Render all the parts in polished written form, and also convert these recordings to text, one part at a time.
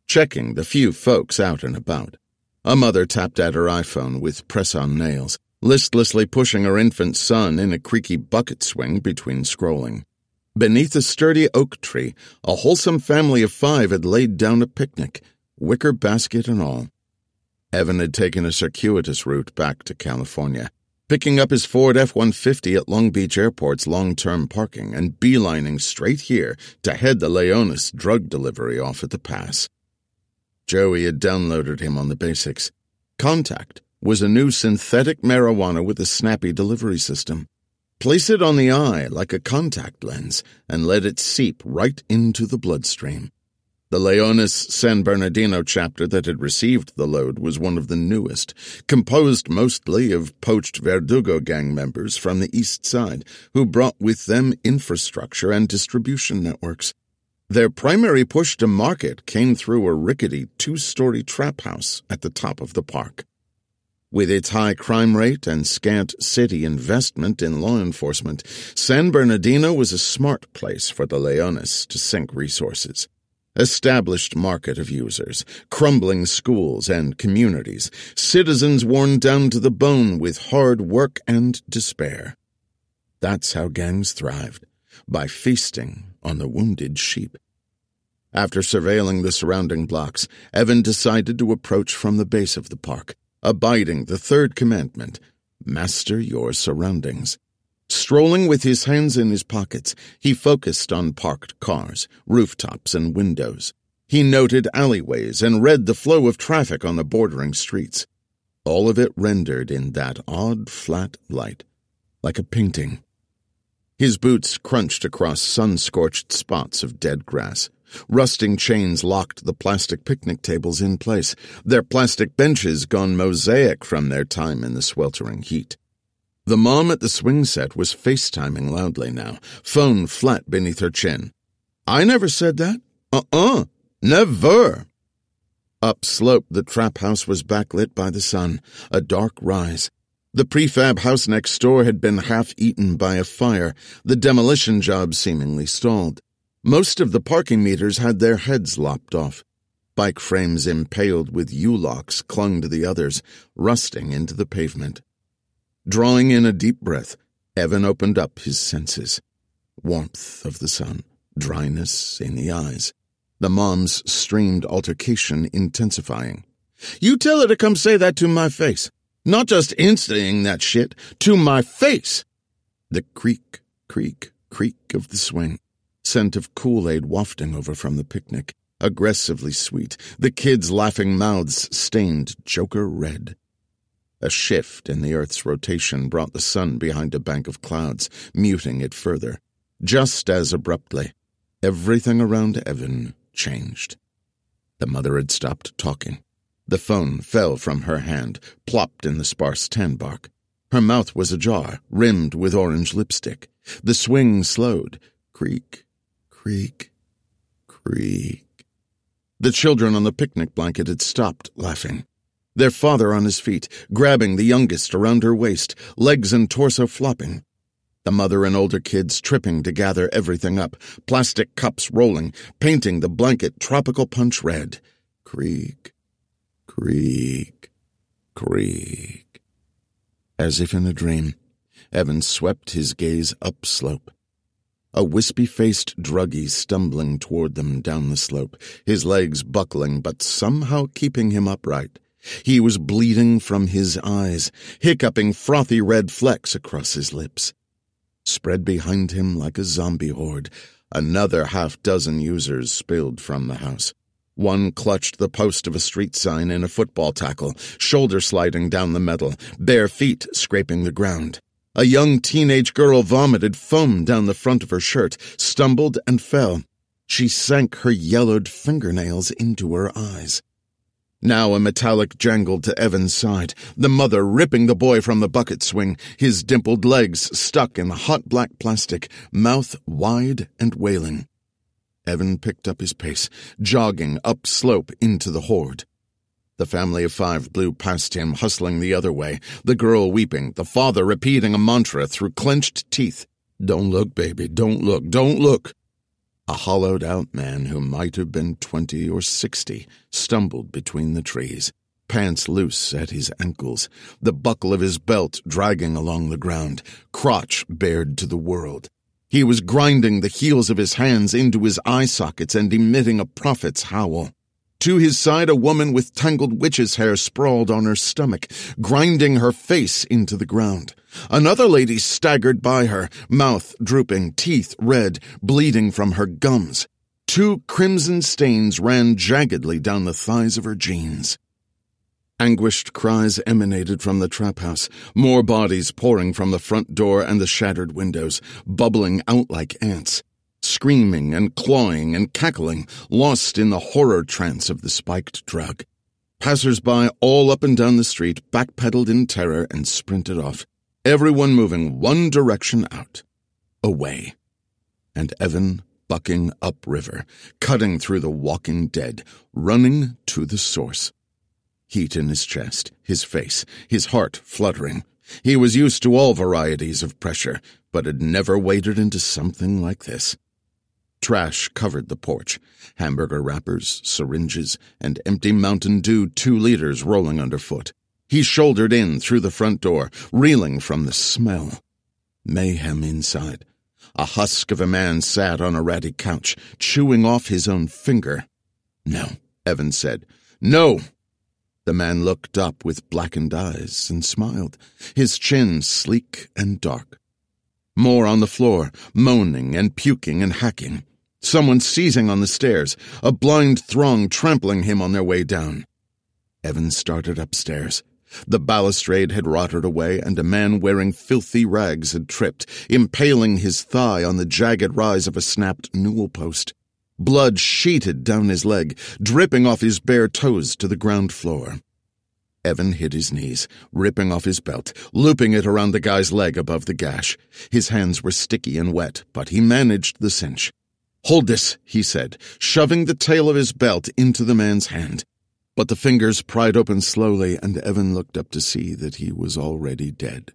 checking the few folks out and about. A mother tapped at her iPhone with press-on nails, listlessly pushing her infant son in a creaky bucket swing between scrolling. Beneath a sturdy oak tree, a wholesome family of 5 had laid down a picnic, wicker basket and all. Evan had taken a circuitous route back to California, picking up his Ford F-150 at Long Beach Airport's long-term parking and beelining straight here to head the Leonis drug delivery off at the pass. Joey had downloaded him on the basics. Contact was a new synthetic marijuana with a snappy delivery system. Place it on the eye like a contact lens and let it seep right into the bloodstream. The Leonis San Bernardino chapter that had received the load was one of the newest, composed mostly of poached Verdugo gang members from the East Side, who brought with them infrastructure and distribution networks. Their primary push to market came through a rickety 2-story trap house at the top of the park. With its high crime rate and scant city investment in law enforcement, San Bernardino was a smart place for the Leonis to sink resources. Established market of users, crumbling schools and communities, citizens worn down to the bone with hard work and despair. That's how gangs thrived, by feasting on the wounded sheep. After surveilling the surrounding blocks, Evan decided to approach from the base of the park, abiding the third commandment, master your surroundings. Strolling with his hands in his pockets, he focused on parked cars, rooftops, and windows. He noted alleyways and read the flow of traffic on the bordering streets. All of it rendered in that odd, flat light, like a painting. His boots crunched across sun-scorched spots of dead grass. Rusting chains locked the plastic picnic tables in place, their plastic benches gone mosaic from their time in the sweltering heat. The mom at the swing set was FaceTiming loudly now, phone flat beneath her chin. "I never said that. Never." Upslope, the trap house was backlit by the sun, a dark rise. The prefab house next door had been half-eaten by a fire, the demolition job seemingly stalled. Most of the parking meters had their heads lopped off. Bike frames impaled with U-locks clung to the others, rusting into the pavement. Drawing in a deep breath, Evan opened up his senses. Warmth of the sun, dryness in the eyes. The mom's streamed altercation intensifying. "You tell her to come say that to my face. Not just instaing that shit, to my face." The creak, creak, creak of the swing. Scent of Kool-Aid wafting over from the picnic. Aggressively sweet, the kids' laughing mouths stained Joker red. A shift in the Earth's rotation brought the sun behind a bank of clouds, muting it further. Just as abruptly, everything around Evan changed. The mother had stopped talking. The phone fell from her hand, plopped in the sparse tan bark. Her mouth was ajar, rimmed with orange lipstick. The swing slowed. Creak, creak, creak. The children on the picnic blanket had stopped laughing. Their father on his feet, grabbing the youngest around her waist, legs and torso flopping. The mother and older kids tripping to gather everything up, plastic cups rolling, painting the blanket tropical punch red. Creak, creak, creak. As if in a dream, Evan swept his gaze upslope. A wispy-faced druggie stumbling toward them down the slope, his legs buckling but somehow keeping him upright. He was bleeding from his eyes, hiccuping frothy red flecks across his lips. Spread behind him like a zombie horde, another half-dozen users spilled from the house. One clutched the post of a street sign in a football tackle, shoulder sliding down the metal, bare feet scraping the ground. A young teenage girl vomited foam down the front of her shirt, stumbled and fell. She sank her yellowed fingernails into her eyes. Now a metallic jangled to Evan's side, the mother ripping the boy from the bucket swing, his dimpled legs stuck in the hot black plastic, mouth wide and wailing. Evan picked up his pace, jogging upslope into the horde. The family of 5 blew past him, hustling the other way, the girl weeping, the father repeating a mantra through clenched teeth. "Don't look, baby, don't look, don't look." A hollowed-out man who might have been 20 or 60 stumbled between the trees, pants loose at his ankles, the buckle of his belt dragging along the ground, crotch bared to the world. He was grinding the heels of his hands into his eye sockets and emitting a prophet's howl. To his side, a woman with tangled witch's hair sprawled on her stomach, grinding her face into the ground. Another lady staggered by her, mouth drooping, teeth red, bleeding from her gums. 2 crimson stains ran jaggedly down the thighs of her jeans. Anguished cries emanated from the trap house, more bodies pouring from the front door and the shattered windows, bubbling out like ants, screaming and clawing and cackling, lost in the horror trance of the spiked drug. Passers-by all up and down the street backpedaled in terror and sprinted off, everyone moving one direction out, away. And Evan bucking upriver, cutting through the walking dead, running to the source. Heat in his chest, his face, his heart fluttering. He was used to all varieties of pressure, but had never waded into something like this. Trash covered the porch, hamburger wrappers, syringes, and empty Mountain Dew 2 liters rolling underfoot. He shouldered in through the front door, reeling from the smell. Mayhem inside. A husk of a man sat on a ratty couch, chewing off his own finger. "No," Evan said. "No!" The man looked up with blackened eyes and smiled, his chin sleek and dark. More on the floor, moaning and puking and hacking. Someone seizing on the stairs, a blind throng trampling him on their way down. Evan started upstairs. The balustrade had rotted away, and a man wearing filthy rags had tripped, impaling his thigh on the jagged rise of a snapped newel post. Blood sheeted down his leg, dripping off his bare toes to the ground floor. Evan hit his knees, ripping off his belt, looping it around the guy's leg above the gash. His hands were sticky and wet, but he managed the cinch. "Hold this," he said, shoving the tail of his belt into the man's hand. But the fingers pried open slowly, and Evan looked up to see that he was already dead.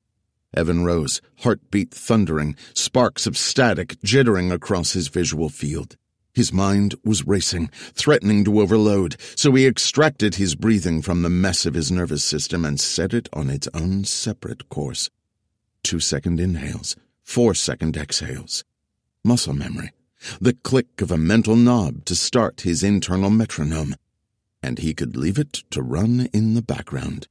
Evan rose, heartbeat thundering, sparks of static jittering across his visual field. His mind was racing, threatening to overload, so he extracted his breathing from the mess of his nervous system and set it on its own separate course. 2-second inhales, 4-second exhales. Muscle memory, the click of a mental knob to start his internal metronome, and he could leave it to run in the background.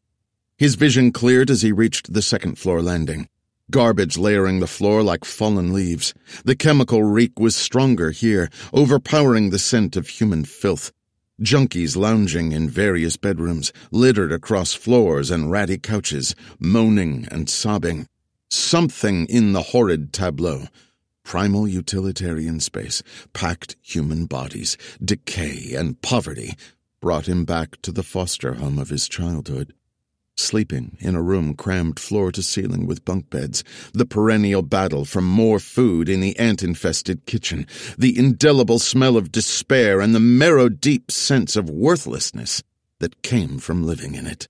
His vision cleared as he reached the second-floor landing. Garbage layering the floor like fallen leaves. The chemical reek was stronger here, overpowering the scent of human filth. Junkies lounging in various bedrooms, littered across floors and ratty couches, moaning and sobbing. Something in the horrid tableau. Primal utilitarian space, packed human bodies, decay and poverty brought him back to the foster home of his childhood. Sleeping in a room crammed floor to ceiling with bunk beds, the perennial battle for more food in the ant-infested kitchen, the indelible smell of despair and the marrow-deep sense of worthlessness that came from living in it.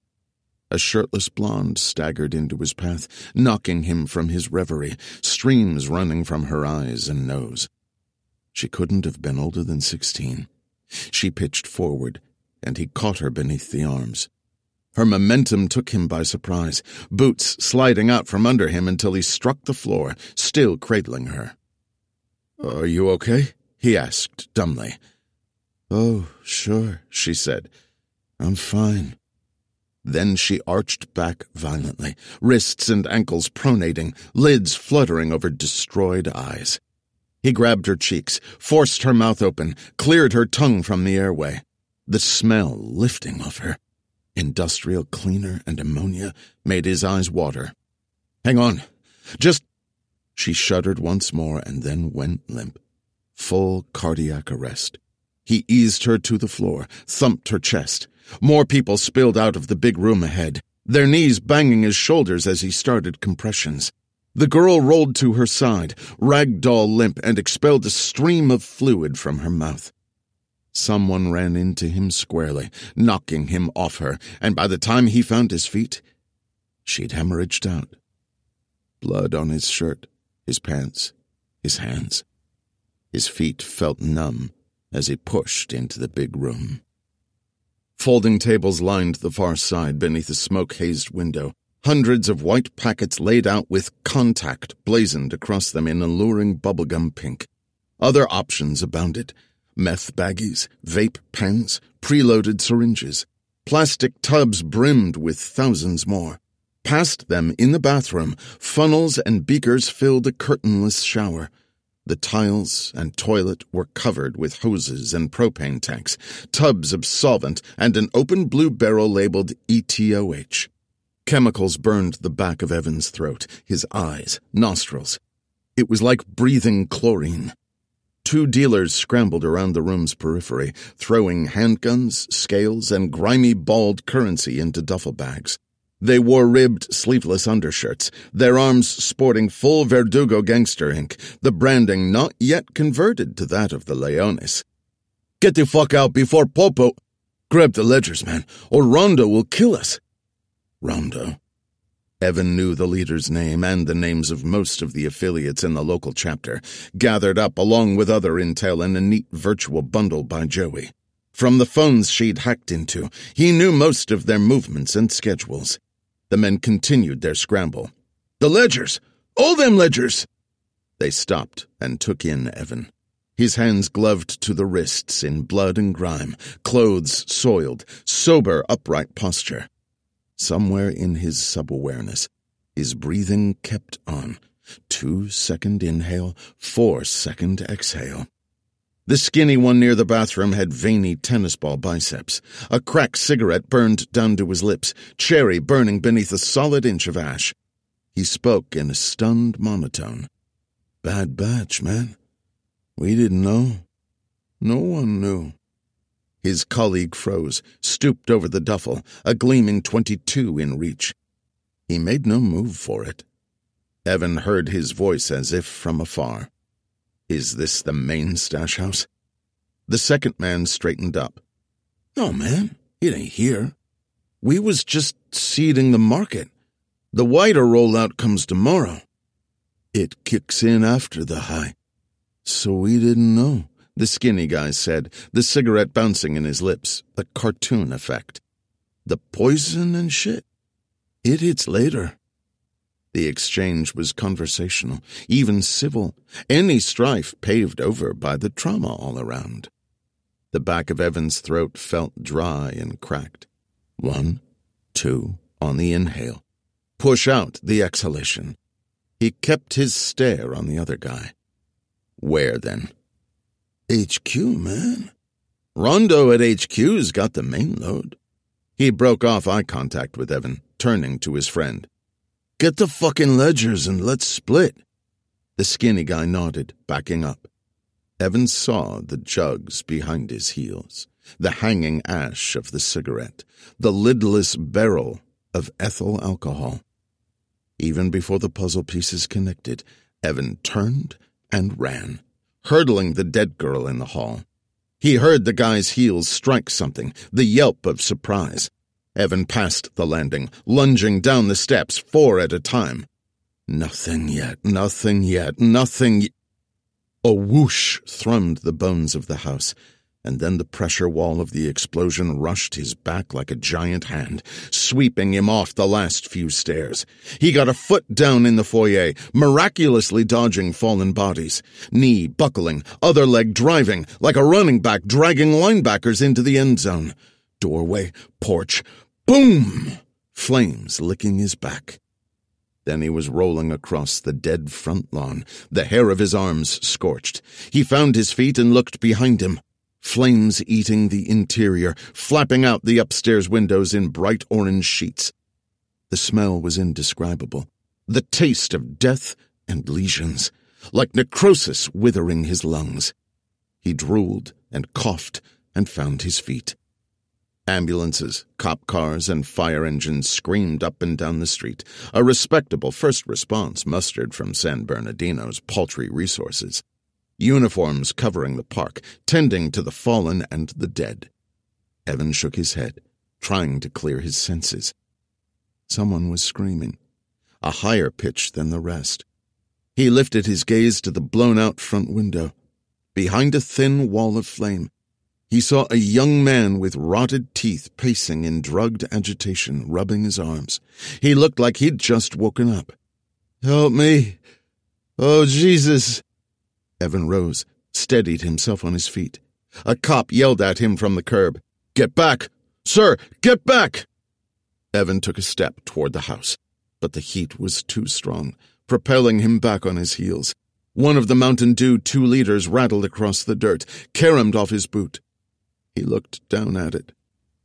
A shirtless blonde staggered into his path, knocking him from his reverie, streams running from her eyes and nose. She couldn't have been older than 16. She pitched forward, and he caught her beneath the arms. Her momentum took him by surprise, boots sliding out from under him until he struck the floor, still cradling her. "Are you okay?" he asked dumbly. "Oh, sure," she said. "I'm fine." Then she arched back violently, wrists and ankles pronating, lids fluttering over destroyed eyes. He grabbed her cheeks, forced her mouth open, cleared her tongue from the airway. The smell lifting off her. Industrial cleaner and ammonia made his eyes water. "Hang on. Just—" She shuddered once more and then went limp. Full cardiac arrest. He eased her to the floor, thumped her chest. More people spilled out of the big room ahead, their knees banging his shoulders as he started compressions. The girl rolled to her side, ragdoll limp, and expelled a stream of fluid from her mouth. Someone ran into him squarely, knocking him off her, and by the time he found his feet, she'd hemorrhaged out. Blood on his shirt, his pants, his hands. His feet felt numb as he pushed into the big room. Folding tables lined the far side beneath a smoke-hazed window. Hundreds of white packets laid out with "Contact" blazoned across them in alluring bubblegum pink. Other options abounded. Meth baggies, vape pens, preloaded syringes. Plastic tubs brimmed with thousands more. Past them, in the bathroom, funnels and beakers filled a curtainless shower. The tiles and toilet were covered with hoses and propane tanks, tubs of solvent, and an open blue barrel labeled ETOH. Chemicals burned the back of Evan's throat, his eyes, nostrils. It was like breathing chlorine. 2 dealers scrambled around the room's periphery, throwing handguns, scales, and grimy balled currency into duffel bags. They wore ribbed, sleeveless undershirts, their arms sporting full Verdugo gangster ink, the branding not yet converted to that of the Leones. "Get the fuck out before Popo—" "Grab the ledgers, man, or Rondo will kill us." Rondo. Evan knew the leader's name and the names of most of the affiliates in the local chapter, gathered up along with other intel in a neat virtual bundle by Joey. From the phones she'd hacked into, he knew most of their movements and schedules. The men continued their scramble. "The ledgers! All them ledgers!" They stopped and took in Evan. His hands gloved to the wrists in blood and grime, clothes soiled, sober, upright posture. Somewhere in his sub-awareness, his breathing kept on. 2-second inhale, 4-second exhale. The skinny one near the bathroom had veiny tennis ball biceps. A cracked cigarette burned down to his lips, cherry burning beneath a solid inch of ash. He spoke in a stunned monotone. "Bad batch, man. We didn't know. No one knew." His colleague froze, stooped over the duffel, a gleaming .22 in reach. He made no move for it. Evan heard his voice as if from afar. "Is this the main stash house?" The second man straightened up. "No, man, it ain't here. We was just seeding the market. The wider rollout comes tomorrow. It kicks in after the high. So we didn't know," the skinny guy said, the cigarette bouncing in his lips, a cartoon effect. "The poison and shit. It hits later." The exchange was conversational, even civil, any strife paved over by the trauma all around. The back of Evan's throat felt dry and cracked. 1, 2, on the inhale. Push out the exhalation. He kept his stare on the other guy. "Where, then?" "HQ, man. Rondo at HQ's got the main load." He broke off eye contact with Evan, turning to his friend. "Get the fucking ledgers and let's split." The skinny guy nodded, backing up. Evan saw the jugs behind his heels, the hanging ash of the cigarette, the lidless barrel of ethyl alcohol. Even before the puzzle pieces connected, Evan turned and ran, hurdling the dead girl in the hall. He heard the guy's heels strike something, the yelp of surprise. Evan passed the landing, lunging down the steps 4 at a time. Nothing yet, nothing yet, nothing yet. A whoosh thrummed the bones of the house, and then the pressure wall of the explosion rushed his back like a giant hand, sweeping him off the last few stairs. He got a foot down in the foyer, miraculously dodging fallen bodies, knee buckling, other leg driving, like a running back dragging linebackers into the end zone. Doorway, porch, boom! Flames licking his back. Then he was rolling across the dead front lawn, the hair of his arms scorched. He found his feet and looked behind him. Flames eating the interior, flapping out the upstairs windows in bright orange sheets. The smell was indescribable. The taste of death and lesions, like necrosis withering his lungs. He drooled and coughed and found his feet. Ambulances, cop cars, and fire engines screamed up and down the street, a respectable first response mustered from San Bernardino's paltry resources. Uniforms covering the park, tending to the fallen and the dead. Evan shook his head, trying to clear his senses. Someone was screaming, a higher pitch than the rest. He lifted his gaze to the blown-out front window. Behind a thin wall of flame, he saw a young man with rotted teeth pacing in drugged agitation, rubbing his arms. He looked like he'd just woken up. "Help me! Oh, Jesus!" Evan rose, steadied himself on his feet. A cop yelled at him from the curb. "Get back! Sir, get back!" Evan took a step toward the house, but the heat was too strong, propelling him back on his heels. One of the Mountain Dew 2 liters rattled across the dirt, caromed off his boot. He looked down at it.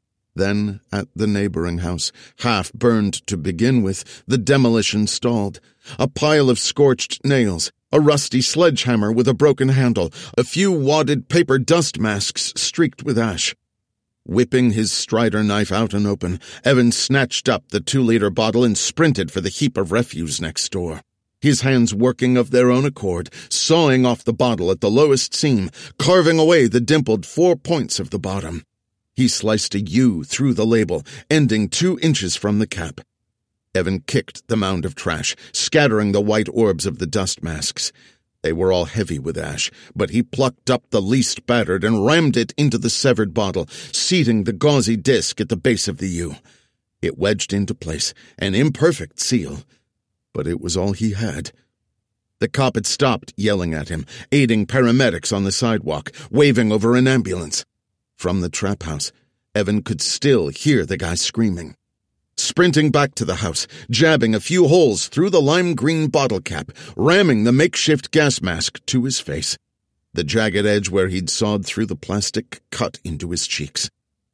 Then at the neighboring house, half burned to begin with, the demolition stalled. A pile of scorched nails, a rusty sledgehammer with a broken handle, a few wadded paper dust masks streaked with ash. Whipping his Strider knife out and open, Evan snatched up the 2-liter bottle and sprinted for the heap of refuse next door. His hands working of their own accord, sawing off the bottle at the lowest seam, carving away the dimpled 4 points of the bottom. He sliced a U through the label, ending 2 inches from the cap. Evan kicked the mound of trash, scattering the white orbs of the dust masks. They were all heavy with ash, but he plucked up the least battered and rammed it into the severed bottle, seating the gauzy disc at the base of the U. It wedged into place, an imperfect seal, but it was all he had. The cop had stopped yelling at him, aiding paramedics on the sidewalk, waving over an ambulance. From the trap house, Evan could still hear the guy screaming. Sprinting back to the house, jabbing a few holes through the lime-green bottle cap, ramming the makeshift gas mask to his face. The jagged edge where he'd sawed through the plastic cut into his cheeks.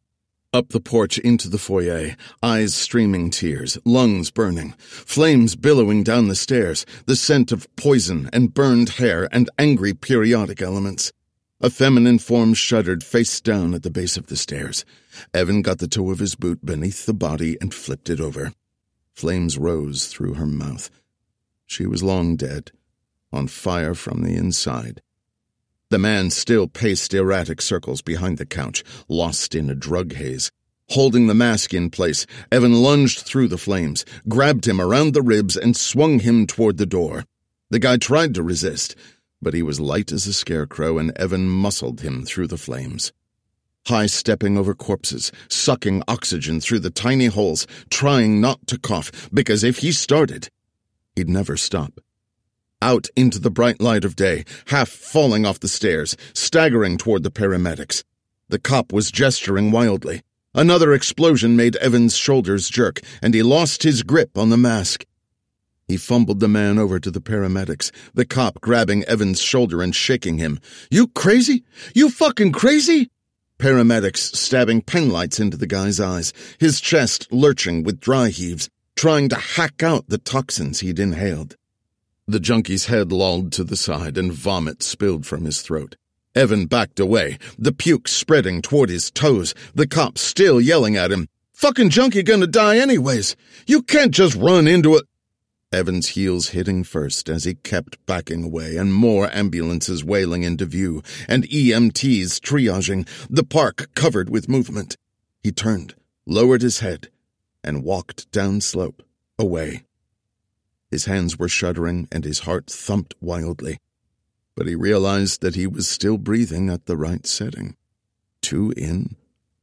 Up the porch into the foyer, eyes streaming tears, lungs burning, flames billowing down the stairs, the scent of poison and burned hair and angry periodic elements. A feminine form shuddered face down at the base of the stairs. Evan got the toe of his boot beneath the body and flipped it over. Flames rose through her mouth. She was long dead, on fire from the inside. The man still paced erratic circles behind the couch, lost in a drug haze. Holding the mask in place, Evan lunged through the flames, grabbed him around the ribs, and swung him toward the door. The guy tried to resist, but he was light as a scarecrow, and Evan muscled him through the flames. High-stepping over corpses, sucking oxygen through the tiny holes, trying not to cough, because if he started, he'd never stop. Out into the bright light of day, half falling off the stairs, staggering toward the paramedics. The cop was gesturing wildly. Another explosion made Evan's shoulders jerk, and he lost his grip on the mask. He fumbled the man over to the paramedics, the cop grabbing Evan's shoulder and shaking him. "You crazy? You fucking crazy?" Paramedics stabbing penlights into the guy's eyes, his chest lurching with dry heaves, trying to hack out the toxins he'd inhaled. The junkie's head lolled to the side and vomit spilled from his throat. Evan backed away, the puke spreading toward his toes, the cop still yelling at him. "Fucking junkie gonna die anyways! You can't just run into it!" Evan's heels hitting first as he kept backing away, and more ambulances wailing into view, and EMTs triaging, the park covered with movement. He turned, lowered his head, and walked downslope, away. His hands were shuddering and his heart thumped wildly, but he realized that he was still breathing at the right setting. 2 in,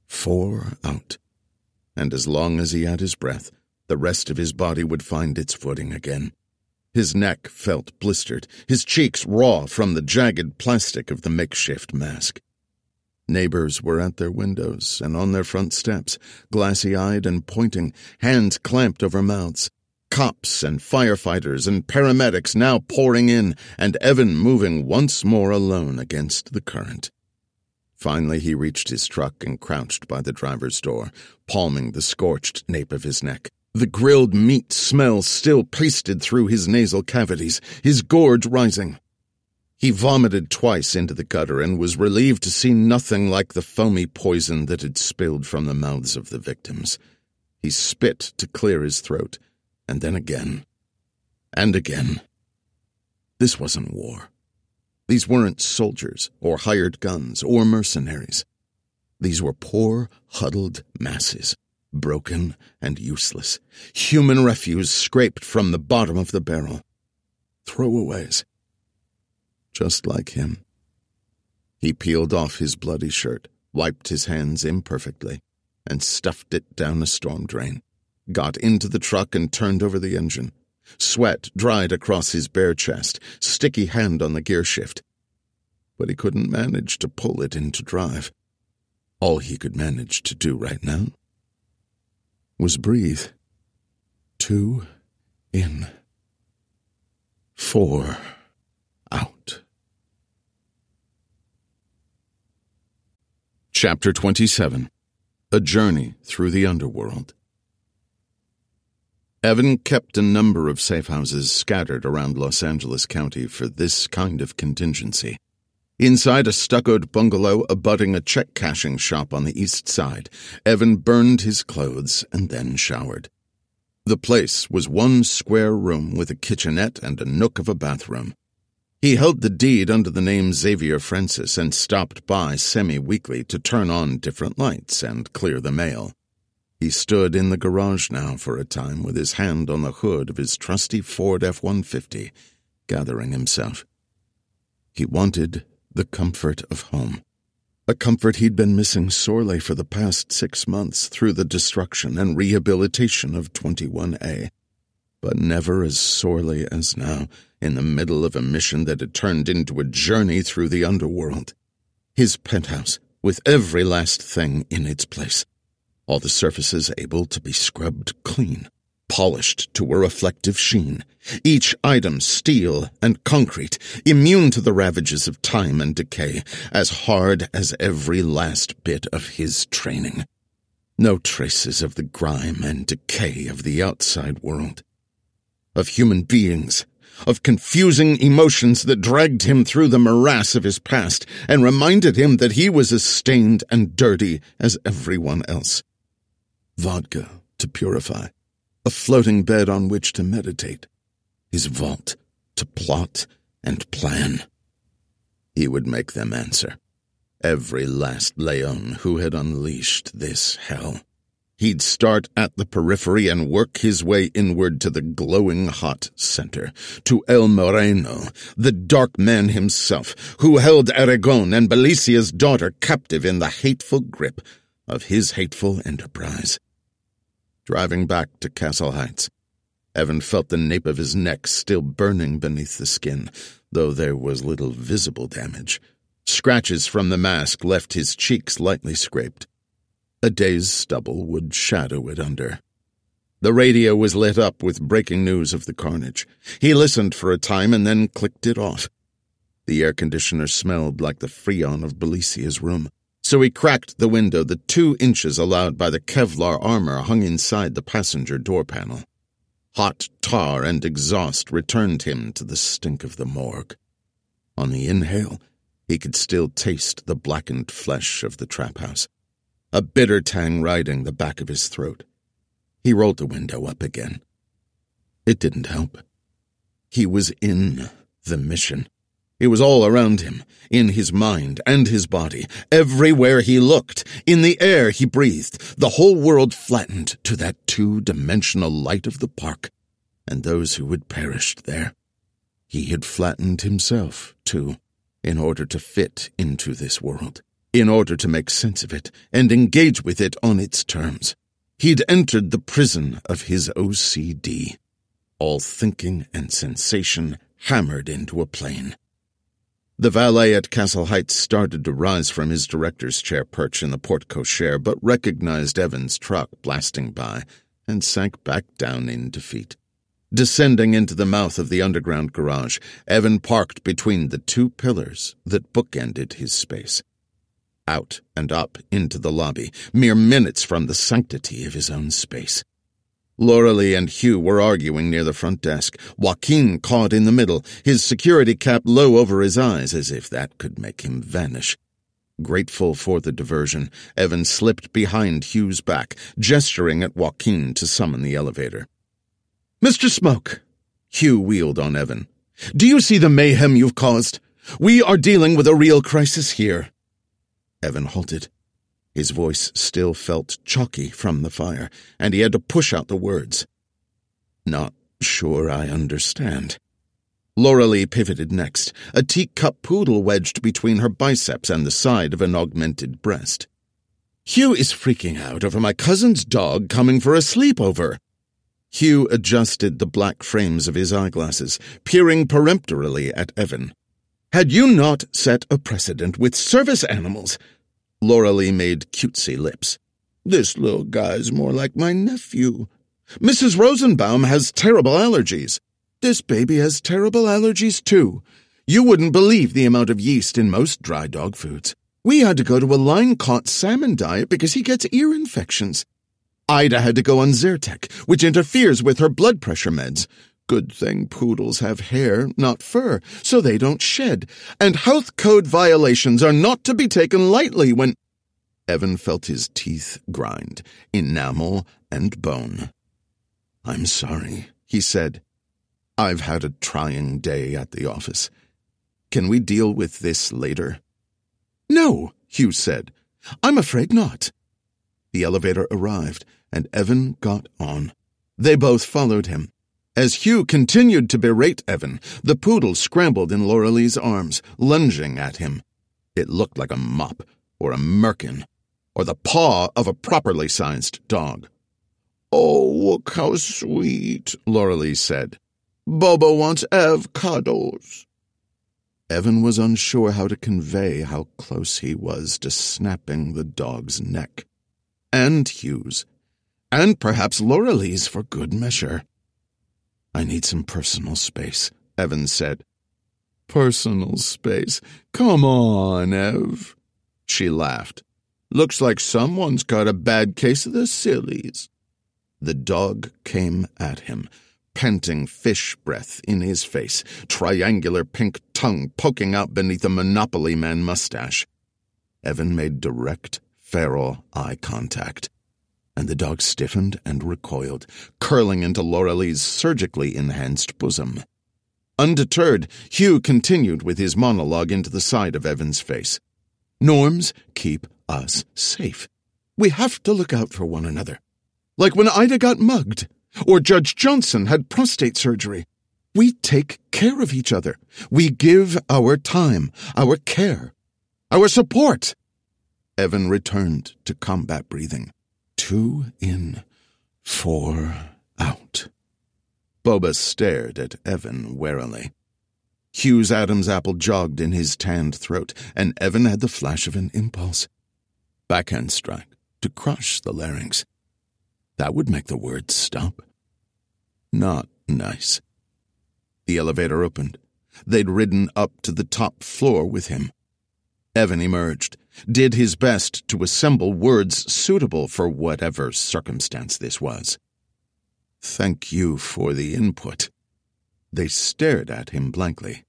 4 out. And as long as he had his breath, the rest of his body would find its footing again. His neck felt blistered, his cheeks raw from the jagged plastic of the makeshift mask. Neighbors were at their windows and on their front steps, glassy-eyed and pointing, hands clamped over mouths. Cops and firefighters and paramedics now pouring in, and Evan moving once more alone against the current. Finally he reached his truck and crouched by the driver's door, palming the scorched nape of his neck. The grilled meat smell still pasted through his nasal cavities, his gorge rising. He vomited twice into the gutter and was relieved to see nothing like the foamy poison that had spilled from the mouths of the victims. He spit to clear his throat, and then again, and again. This wasn't war. These weren't soldiers, or hired guns, or mercenaries. These were poor, huddled masses, broken and useless, human refuse scraped from the bottom of the barrel. Throwaways. Just like him. He peeled off his bloody shirt, wiped his hands imperfectly, and stuffed it down a storm drain, got into the truck and turned over the engine. Sweat dried across his bare chest, sticky hand on the gear shift. But he couldn't manage to pull it into drive. All he could manage to do right now was breathe. 2 in, 4 out. Chapter 27. A Journey Through the Underworld. Evan kept a number of safe houses scattered around Los Angeles County for this kind of contingency. Inside a stuccoed bungalow abutting a check-cashing shop on the east side, Evan burned his clothes and then showered. The place was one square room with a kitchenette and a nook of a bathroom. He held the deed under the name Xavier Francis and stopped by semi-weekly to turn on different lights and clear the mail. He stood in the garage now for a time with his hand on the hood of his trusty Ford F-150, gathering himself. He wanted the comfort of home, a comfort he'd been missing sorely for the past 6 months through the destruction and rehabilitation of 21A, but never as sorely as now in the middle of a mission that had turned into a journey through the underworld. His penthouse, with every last thing in its place, all the surfaces able to be scrubbed clean, polished to a reflective sheen, each item steel and concrete, immune to the ravages of time and decay, as hard as every last bit of his training. No traces of the grime and decay of the outside world. Of human beings, of confusing emotions that dragged him through the morass of his past and reminded him that he was as stained and dirty as everyone else. Vodka to purify, a floating bed on which to meditate, his vault to plot and plan. He would make them answer. Every last Leon who had unleashed this hell. He'd start at the periphery and work his way inward to the glowing hot center, to El Moreno, the dark man himself, who held Aragon and Belicia's daughter captive in the hateful grip of his hateful enterprise. Driving back to Castle Heights, Evan felt the nape of his neck still burning beneath the skin, though there was little visible damage. Scratches from the mask left his cheeks lightly scraped. A day's stubble would shadow it under. The radio was lit up with breaking news of the carnage. He listened for a time and then clicked it off. The air conditioner smelled like the freon of Belicia's room, so he cracked the window the 2 inches allowed by the Kevlar armor hung inside the passenger door panel. Hot tar and exhaust returned him to the stink of the morgue. On the inhale, he could still taste the blackened flesh of the trap house, a bitter tang riding the back of his throat. He rolled the window up again. It didn't help. He was in the mission. It was all around him, in his mind and his body, everywhere he looked, in the air he breathed. The whole world flattened to that 2-dimensional light of the park, and those who had perished there. He had flattened himself, too, in order to fit into this world, in order to make sense of it and engage with it on its terms. He'd entered the prison of his OCD, all thinking and sensation hammered into a plane. The valet at Castle Heights started to rise from his director's chair perch in the porte-cochere, but recognized Evan's truck blasting by and sank back down in defeat. Descending into the mouth of the underground garage, Evan parked between the 2 pillars that bookended his space. Out and up into the lobby, mere minutes from the sanctity of his own space. Loralee and Hugh were arguing near the front desk, Joaquin caught in the middle, his security cap low over his eyes as if that could make him vanish. Grateful for the diversion, Evan slipped behind Hugh's back, gesturing at Joaquin to summon the elevator. "Mr. Smoke," Hugh wheeled on Evan, "do you see the mayhem you've caused? We are dealing with a real crisis here." Evan halted. His voice still felt chalky from the fire, and he had to push out the words. "Not sure I understand." Laura-Lee pivoted next, a teacup poodle wedged between her biceps and the side of an augmented breast. Hugh is freaking out over my cousin's dog coming for a sleepover. Hugh adjusted the black frames of his eyeglasses, peering peremptorily at Evan. Had you not set a precedent with service animals? Laura-Lee made cutesy lips. This little guy's more like my nephew. Mrs. Rosenbaum has terrible allergies. This baby has terrible allergies, too. You wouldn't believe the amount of yeast in most dry dog foods. We had to go to a line-caught salmon diet because he gets ear infections. Ida had to go on Zyrtec, which interferes with her blood pressure meds. Good thing poodles have hair, not fur, so they don't shed. And health code violations are not to be taken lightly when... Evan felt his teeth grind, enamel and bone. I'm sorry, he said. I've had a trying day at the office. Can we deal with this later? No, Hugh said. I'm afraid not. The elevator arrived, and Evan got on. They both followed him. As Hugh continued to berate Evan, the poodle scrambled in Laura-Lee's arms, lunging at him. It looked like a mop, or a merkin, or the paw of a properly sized dog. Oh, look how sweet, Laura-Lee said. Bobo wants avocados. Evan was unsure how to convey how close he was to snapping the dog's neck. And Hugh's. And perhaps Laura-Lee's for good measure. I need some personal space, Evan said. Personal space? Come on, Ev. She laughed. Looks like someone's got a bad case of the sillies. The dog came at him, panting fish breath in his face, triangular pink tongue poking out beneath a Monopoly Man mustache. Evan made direct, feral eye contact, and the dog stiffened and recoiled, curling into Laura-Lee's surgically enhanced bosom. Undeterred, Hugh continued with his monologue into the side of Evan's face. Norms keep us safe. We have to look out for one another. Like when Ida got mugged, or Judge Johnson had prostate surgery. We take care of each other. We give our time, our care, our support. Evan returned to combat breathing. 2 in, 4 out. Boba stared at Evan warily. Hugh's Adam's apple jogged in his tanned throat, and Evan had the flash of an impulse. Backhand strike to crush the larynx. That would make the words stop. Not nice. The elevator opened. They'd ridden up to the top floor with him. Evan emerged, did his best to assemble words suitable for whatever circumstance this was. Thank you for the input. They stared at him blankly.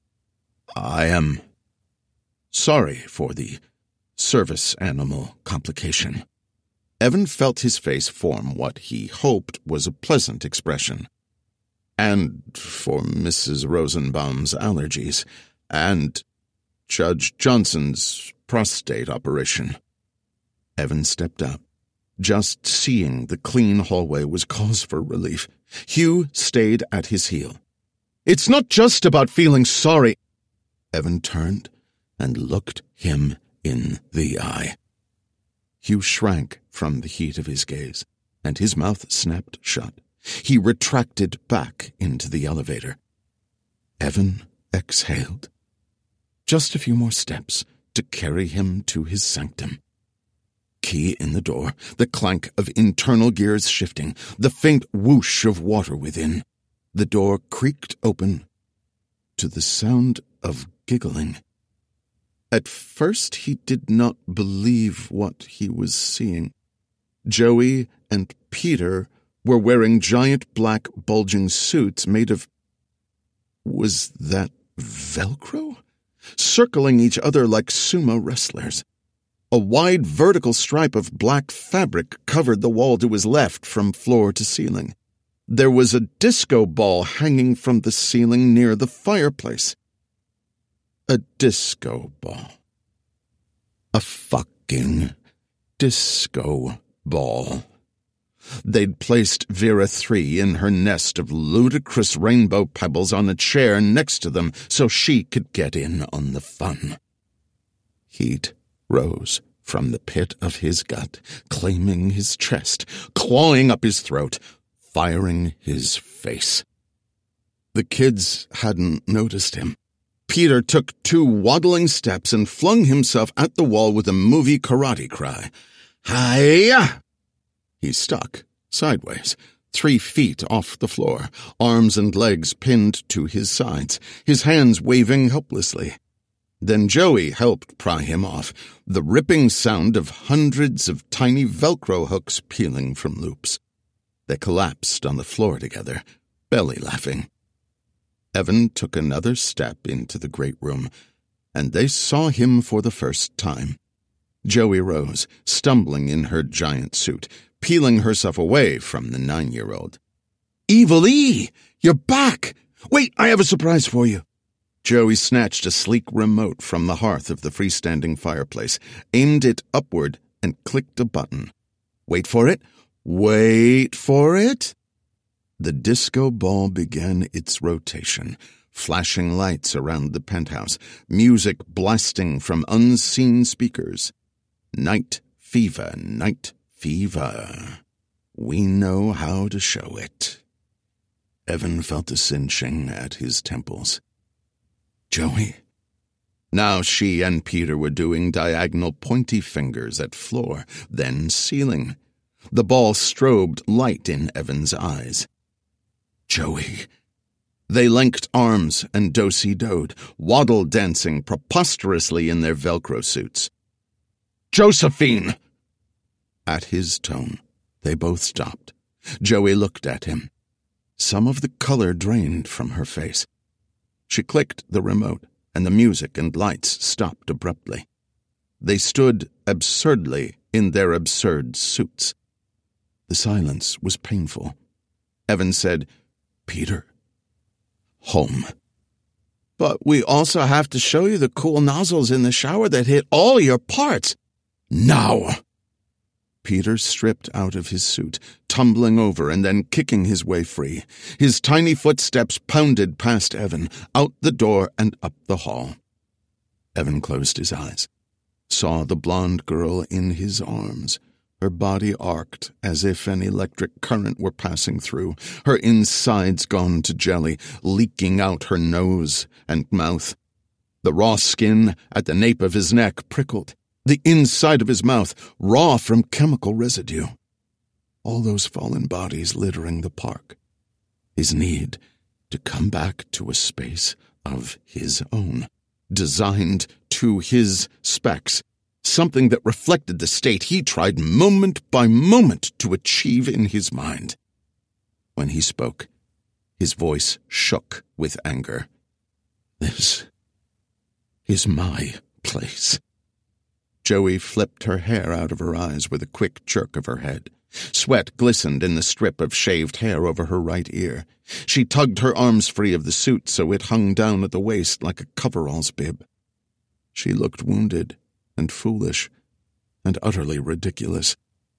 I am sorry for the service animal complication. Evan felt his face form what he hoped was a pleasant expression. And for Mrs. Rosenbaum's allergies, and Judge Johnson's prostate operation. Evan stepped up. Just seeing the clean hallway was cause for relief. Hugh stayed at his heel. It's not just about feeling sorry. Evan turned and looked him in the eye. Hugh shrank from the heat of his gaze, and his mouth snapped shut. He retracted back into the elevator. Evan exhaled. Just a few more steps to carry him to his sanctum. Key in the door, the clank of internal gears shifting, the faint whoosh of water within. The door creaked open to the sound of giggling. At first he did not believe what he was seeing. Joey and Peter were wearing giant black bulging suits made of... Was that Velcro? Circling each other like sumo wrestlers. A wide vertical stripe of black fabric covered the wall to his left from floor to ceiling. There was a disco ball hanging from the ceiling near the fireplace. A disco ball. A fucking disco ball. They'd placed Vera 3 in her nest of ludicrous rainbow pebbles on a chair next to them so she could get in on the fun. Heat rose from the pit of his gut, claiming his chest, clawing up his throat, firing his face. The kids hadn't noticed him. Peter took 2 waddling steps and flung himself at the wall with a movie karate cry. Hi-ya! He stuck, sideways, 3 feet off the floor, arms and legs pinned to his sides, his hands waving helplessly. Then Joey helped pry him off, the ripping sound of hundreds of tiny Velcro hooks peeling from loops. They collapsed on the floor together, belly laughing. Evan took another step into the great room, and they saw him for the first time. Joey rose, stumbling in her giant suit, peeling herself away from the 9-year-old. Evil E! You're back! Wait, I have a surprise for you. Joey snatched a sleek remote from the hearth of the freestanding fireplace, aimed it upward, and clicked a button. Wait for it. Wait for it. The disco ball began its rotation, flashing lights around the penthouse, music blasting from unseen speakers. Night fever, night fever. We know how to show it. Evan felt a cinching at his temples. Joey. Now she and Peter were doing diagonal pointy fingers at floor, then ceiling. The ball strobed light in Evan's eyes. Joey. They linked arms and do-si-doed, waddle dancing preposterously in their Velcro suits. Josephine! At his tone, they both stopped. Joey looked at him. Some of the color drained from her face. She clicked the remote, and the music and lights stopped abruptly. They stood absurdly in their absurd suits. The silence was painful. Evan said, Peter. Home. But we also have to show you the cool nozzles in the shower that hit all your parts. Now! Peter stripped out of his suit, tumbling over and then kicking his way free. His tiny footsteps pounded past Evan, out the door and up the hall. Evan closed his eyes, saw the blonde girl in his arms. Her body arced as if an electric current were passing through, her insides gone to jelly, leaking out her nose and mouth. The raw skin at the nape of his neck prickled. The inside of his mouth, raw from chemical residue. All those fallen bodies littering the park. His need to come back to a space of his own, designed to his specs, something that reflected the state he tried moment by moment to achieve in his mind. When he spoke, his voice shook with anger. This is my place. Joey flipped her hair out of her eyes with a quick jerk of her head. Sweat glistened in the strip of shaved hair over her right ear. She tugged her arms free of the suit so it hung down at the waist like a coverall's bib. She looked wounded and foolish and utterly ridiculous.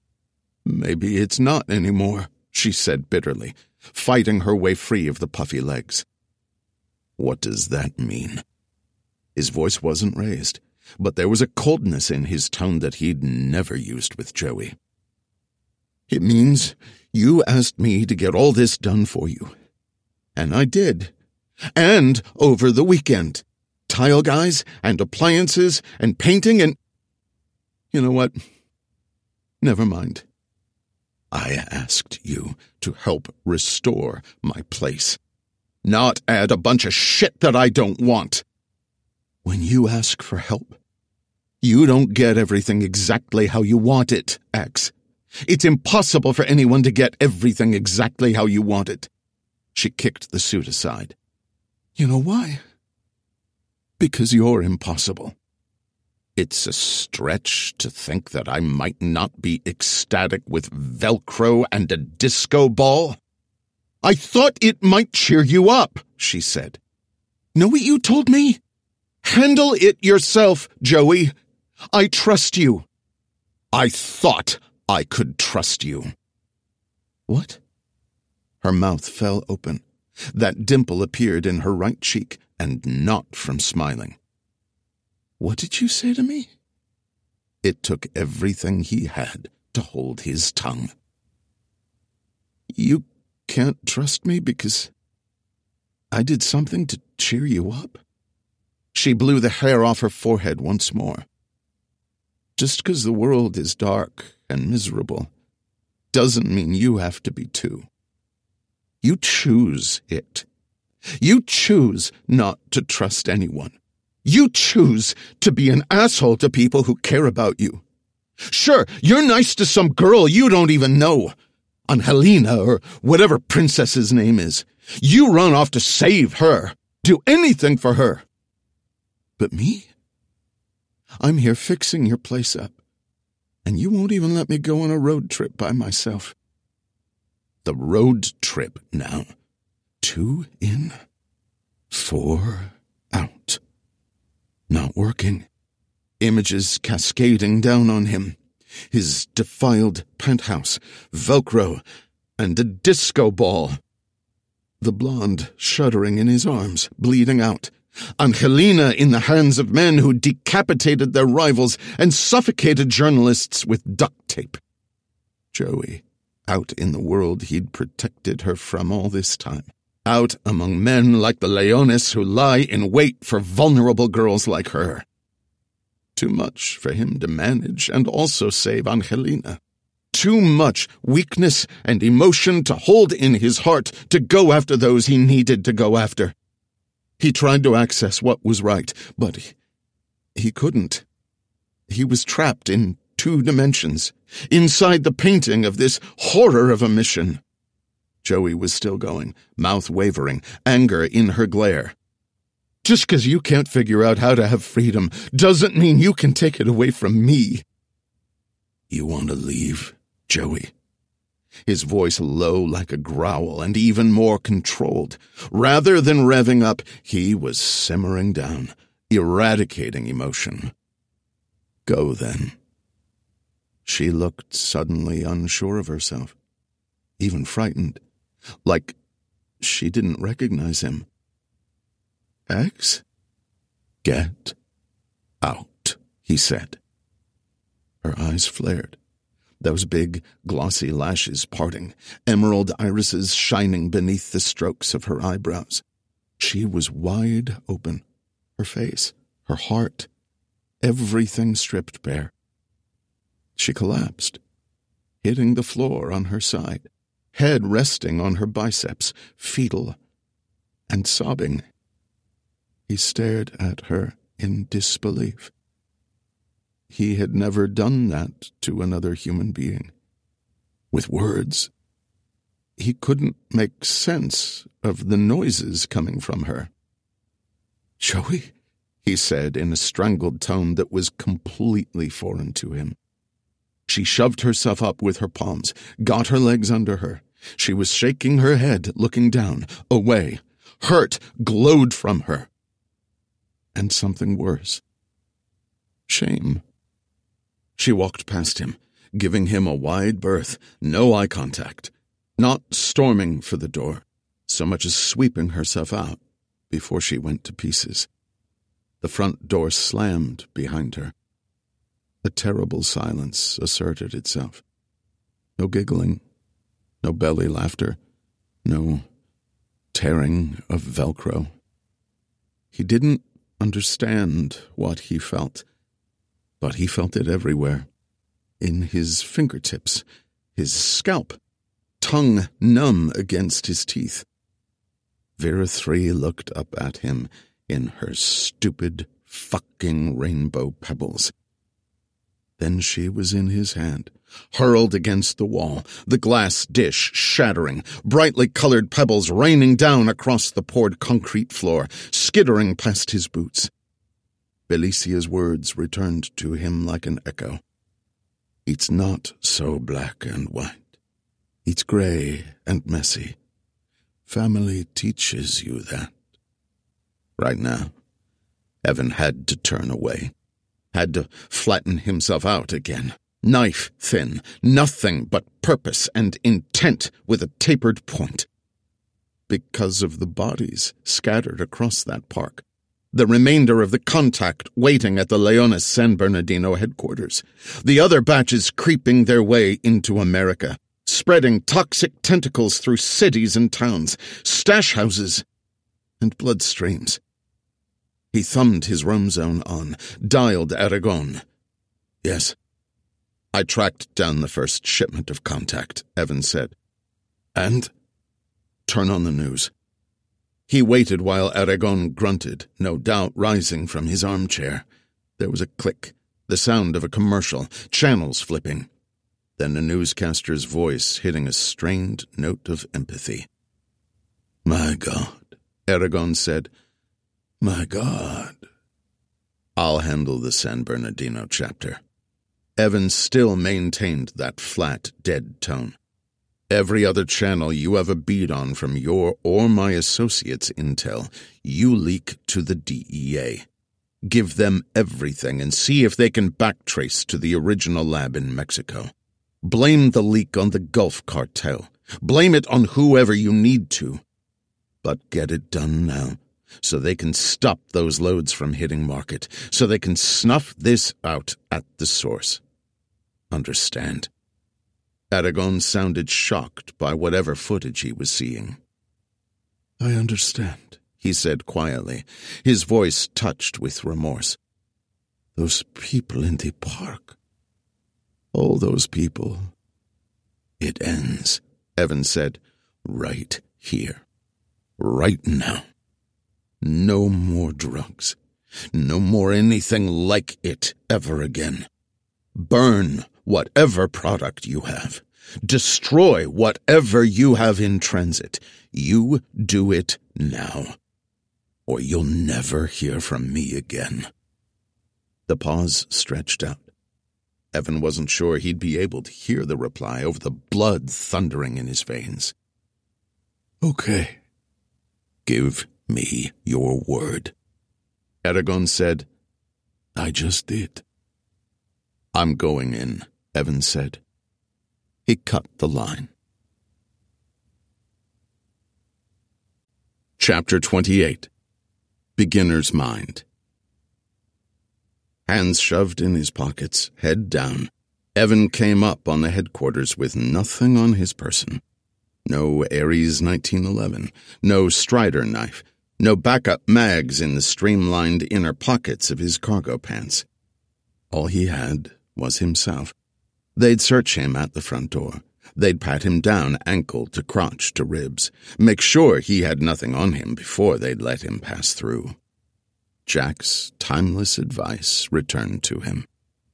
Maybe it's not anymore, she said bitterly, fighting her way free of the puffy legs. What does that mean? His voice wasn't raised, but there was a coldness in his tone that he'd never used with Joey. It means you asked me to get all this done for you. And I did. And over the weekend. Tile guys and appliances and painting and... You know what? Never mind. I asked you to help restore my place, not add a bunch of shit that I don't want. When you ask for help, you don't get everything exactly how you want it, X. It's impossible for anyone to get everything exactly how you want it. She kicked the suit aside. You know why? Because you're impossible. It's a stretch to think that I might not be ecstatic with Velcro and a disco ball. I thought it might cheer you up, she said. Know what you told me? Handle it yourself, Joey. I trust you. I thought I could trust you. What? Her mouth fell open. That dimple appeared in her right cheek, and not from smiling. What did you say to me? It took everything he had to hold his tongue. You can't trust me because I did something to cheer you up? She blew the hair off her forehead once more. Just because the world is dark and miserable doesn't mean you have to be too. You choose it. You choose not to trust anyone. You choose to be an asshole to people who care about you. Sure, you're nice to some girl you don't even know, Angelina or whatever princess's name is. You run off to save her, do anything for her. But me? I'm here fixing your place up, and you won't even let me go on a road trip by myself. The road trip now. 2 in, 4 out. Not working. Images cascading down on him. His defiled penthouse, Velcro, and a disco ball. The blonde shuddering in his arms, bleeding out. Angelina in the hands of men who decapitated their rivals and suffocated journalists with duct tape. Joey, out in the world he'd protected her from all this time. Out among men like the Leones who lie in wait for vulnerable girls like her. Too much for him to manage and also save Angelina. Too much weakness and emotion to hold in his heart to go after those he needed to go after. He tried to access what was right, but he couldn't. He was trapped in 2 dimensions, inside the painting of this horror of a mission. Joey was still going, mouth wavering, anger in her glare. Just 'cause you can't figure out how to have freedom doesn't mean you can take it away from me. You want to leave, Joey? His voice low like a growl and even more controlled. Rather than revving up, he was simmering down, eradicating emotion. Go then. She looked suddenly unsure of herself, even frightened, like she didn't recognize him. X? Get out, he said. Her eyes flared. Those big, glossy lashes parting, emerald irises shining beneath the strokes of her eyebrows. She was wide open, her face, her heart, everything stripped bare. She collapsed, hitting the floor on her side, head resting on her biceps, fetal, and sobbing. He stared at her in disbelief. He had never done that to another human being. With words, he couldn't make sense of the noises coming from her. Joey, he said in a strangled tone that was completely foreign to him. She shoved herself up with her palms, got her legs under her. She was shaking her head, looking down, away. Hurt glowed from her. And something worse. Shame. She walked past him, giving him a wide berth, no eye contact, not storming for the door, so much as sweeping herself out before she went to pieces. The front door slammed behind her. A terrible silence asserted itself. No giggling, no belly laughter, no tearing of Velcro. He didn't understand what he felt, but he felt it everywhere. In his fingertips, his scalp, tongue numb against his teeth. Vera 3 looked up at him in her stupid fucking rainbow pebbles. Then she was in his hand, hurled against the wall, the glass dish shattering, brightly colored pebbles raining down across the poured concrete floor, skittering past his boots. Belicia's words returned to him like an echo. It's not so black and white. It's gray and messy. Family teaches you that. Right now, Evan had to turn away, had to flatten himself out again, Knife thin, nothing but purpose and intent with a tapered point. Because of the bodies scattered across that park, the remainder of the contact waiting at the Leones San Bernardino headquarters, the other batches creeping their way into America, spreading toxic tentacles through cities and towns, stash houses, and bloodstreams. He thumbed his roam zone on, dialed Aragon. Yes. I tracked down the first shipment of contact, Evans said. And? Turn on the news. He waited while Aragon grunted, no doubt rising from his armchair. There was a click, the sound of a commercial, channels flipping. Then a newscaster's voice hitting a strained note of empathy. My God, Aragon said. My God. I'll handle the San Bernardino chapter. Evans still maintained that flat, dead tone. Every other channel you have a bead on from your or my associates' intel, you leak to the DEA. Give them everything and see if they can backtrace to the original lab in Mexico. Blame the leak on the Gulf Cartel. Blame it on whoever you need to. But get it done now, so they can stop those loads from hitting market, so they can snuff this out at the source. Understand? Aragon sounded shocked by whatever footage he was seeing. I understand, he said quietly, his voice touched with remorse. Those people in the park. All those people. It ends, Evans said, right here. Right now. No more drugs. No more anything like it ever again. Burn whatever product you have. Destroy whatever you have in transit. You do it now, or you'll never hear from me again. The pause stretched out. Evan wasn't sure he'd be able to hear the reply over the blood thundering in his veins. Okay. Give me your word. Aragon said, I just did. I'm going in, Evans said. He cut the line. Chapter 28. Beginner's Mind. Hands shoved in his pockets, head down, Evan came up on the headquarters with nothing on his person. No Ares 1911, no Strider knife, no backup mags in the streamlined inner pockets of his cargo pants. All he had was himself. They'd search him at the front door. They'd pat him down ankle to crotch to ribs, make sure he had nothing on him before they'd let him pass through. Jack's timeless advice returned to him.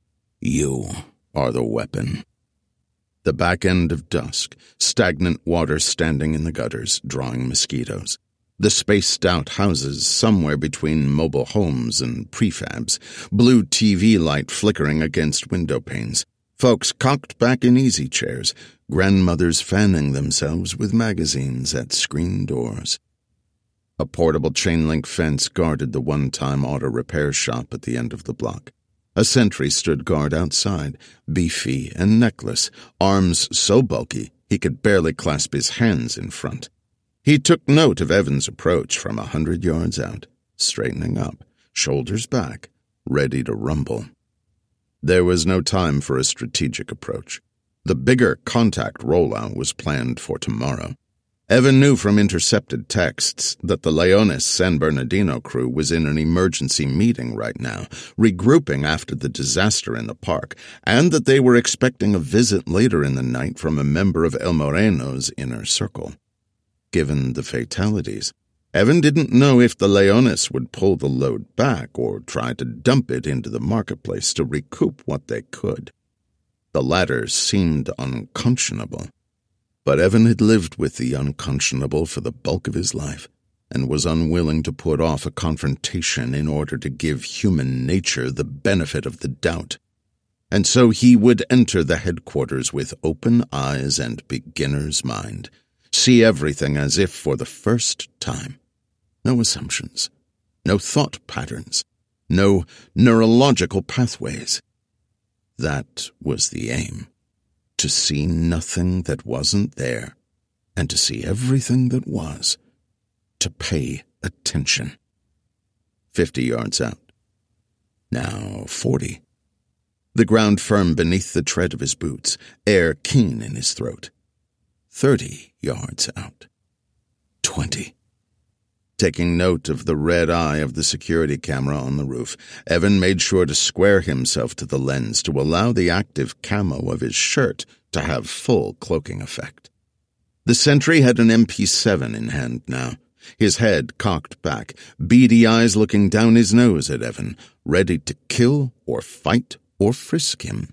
You are the weapon. The back end of dusk, stagnant water standing in the gutters, drawing mosquitoes. The spaced-out houses somewhere between mobile homes and prefabs, blue TV light flickering against window panes, folks cocked back in easy chairs, grandmothers fanning themselves with magazines at screen doors. A portable chain-link fence guarded the one-time auto repair shop at the end of the block. A sentry stood guard outside, beefy and neckless, arms so bulky he could barely clasp his hands in front. He took note of Evan's approach from 100 yards out, straightening up, shoulders back, ready to rumble. There was no time for a strategic approach. The bigger contact rollout was planned for tomorrow. Evan knew from intercepted texts that the Leones San Bernardino crew was in an emergency meeting right now, regrouping after the disaster in the park, and that they were expecting a visit later in the night from a member of El Moreno's inner circle. Given the fatalities, Evan didn't know if the Leones would pull the load back or try to dump it into the marketplace to recoup what they could. The latter seemed unconscionable. But Evan had lived with the unconscionable for the bulk of his life, and was unwilling to put off a confrontation in order to give human nature the benefit of the doubt. And so he would enter the headquarters with open eyes and beginner's mind, see everything as if for the first time. No assumptions, no thought patterns, no neurological pathways. That was the aim. To see nothing that wasn't there, and to see everything that was. To pay attention. 50 yards out. Now 40. The ground firm beneath the tread of his boots, air keen in his throat. 30 yards out. 20. Taking note of the red eye of the security camera on the roof, Evan made sure to square himself to the lens to allow the active camo of his shirt to have full cloaking effect. The sentry had an MP7 in hand now, his head cocked back, beady eyes looking down his nose at Evan, ready to kill or fight or frisk him.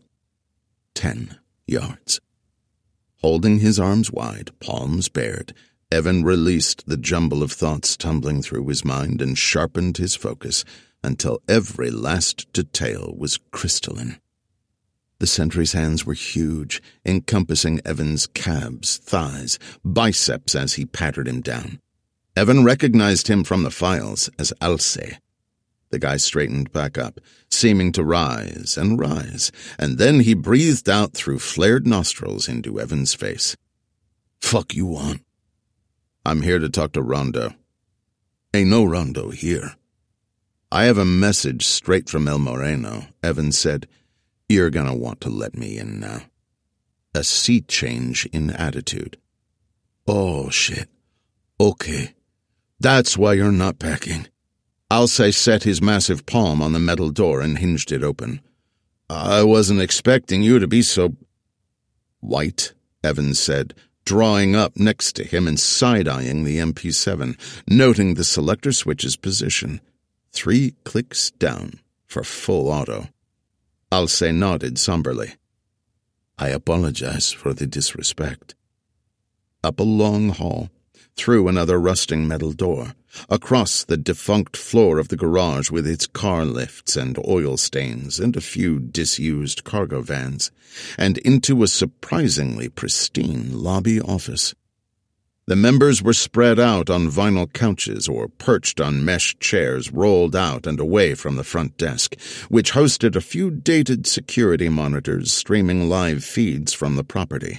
10 yards. Holding his arms wide, palms bared, Evan released the jumble of thoughts tumbling through his mind and sharpened his focus until every last detail was crystalline. The sentry's hands were huge, encompassing Evan's calves, thighs, biceps as he patted him down. Evan recognized him from the files as Alce. The guy straightened back up, seeming to rise, and then he breathed out through flared nostrils into Evan's face. "Fuck you want?" "I'm here to talk to Rondo." "Ain't no Rondo here." "I have a message straight from El Moreno," Evan said. "You're gonna want to let me in now." A sea change in attitude. "Oh, shit. Okay. That's why you're not packing." Alce set his massive palm on the metal door and hinged it open. "I wasn't expecting you to be so—" "White," Evan said, drawing up next to him and side-eyeing the MP7, noting the selector switch's position. 3 clicks down for full auto. Alce nodded somberly. "I apologize for the disrespect." Up a long hall, through another rusting metal door, across the defunct floor of the garage with its car lifts and oil stains and a few disused cargo vans, and into a surprisingly pristine lobby office. The members were spread out on vinyl couches or perched on mesh chairs rolled out and away from the front desk, which hosted a few dated security monitors streaming live feeds from the property.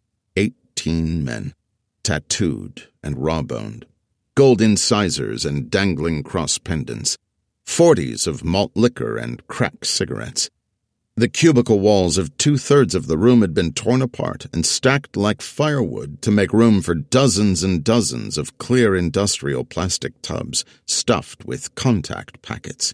18 men, tattooed and raw-boned, gold incisors and dangling cross pendants, 40s of malt liquor and crack cigarettes. The cubicle walls of 2/3 of the room had been torn apart and stacked like firewood to make room for dozens and dozens of clear industrial plastic tubs stuffed with contact packets.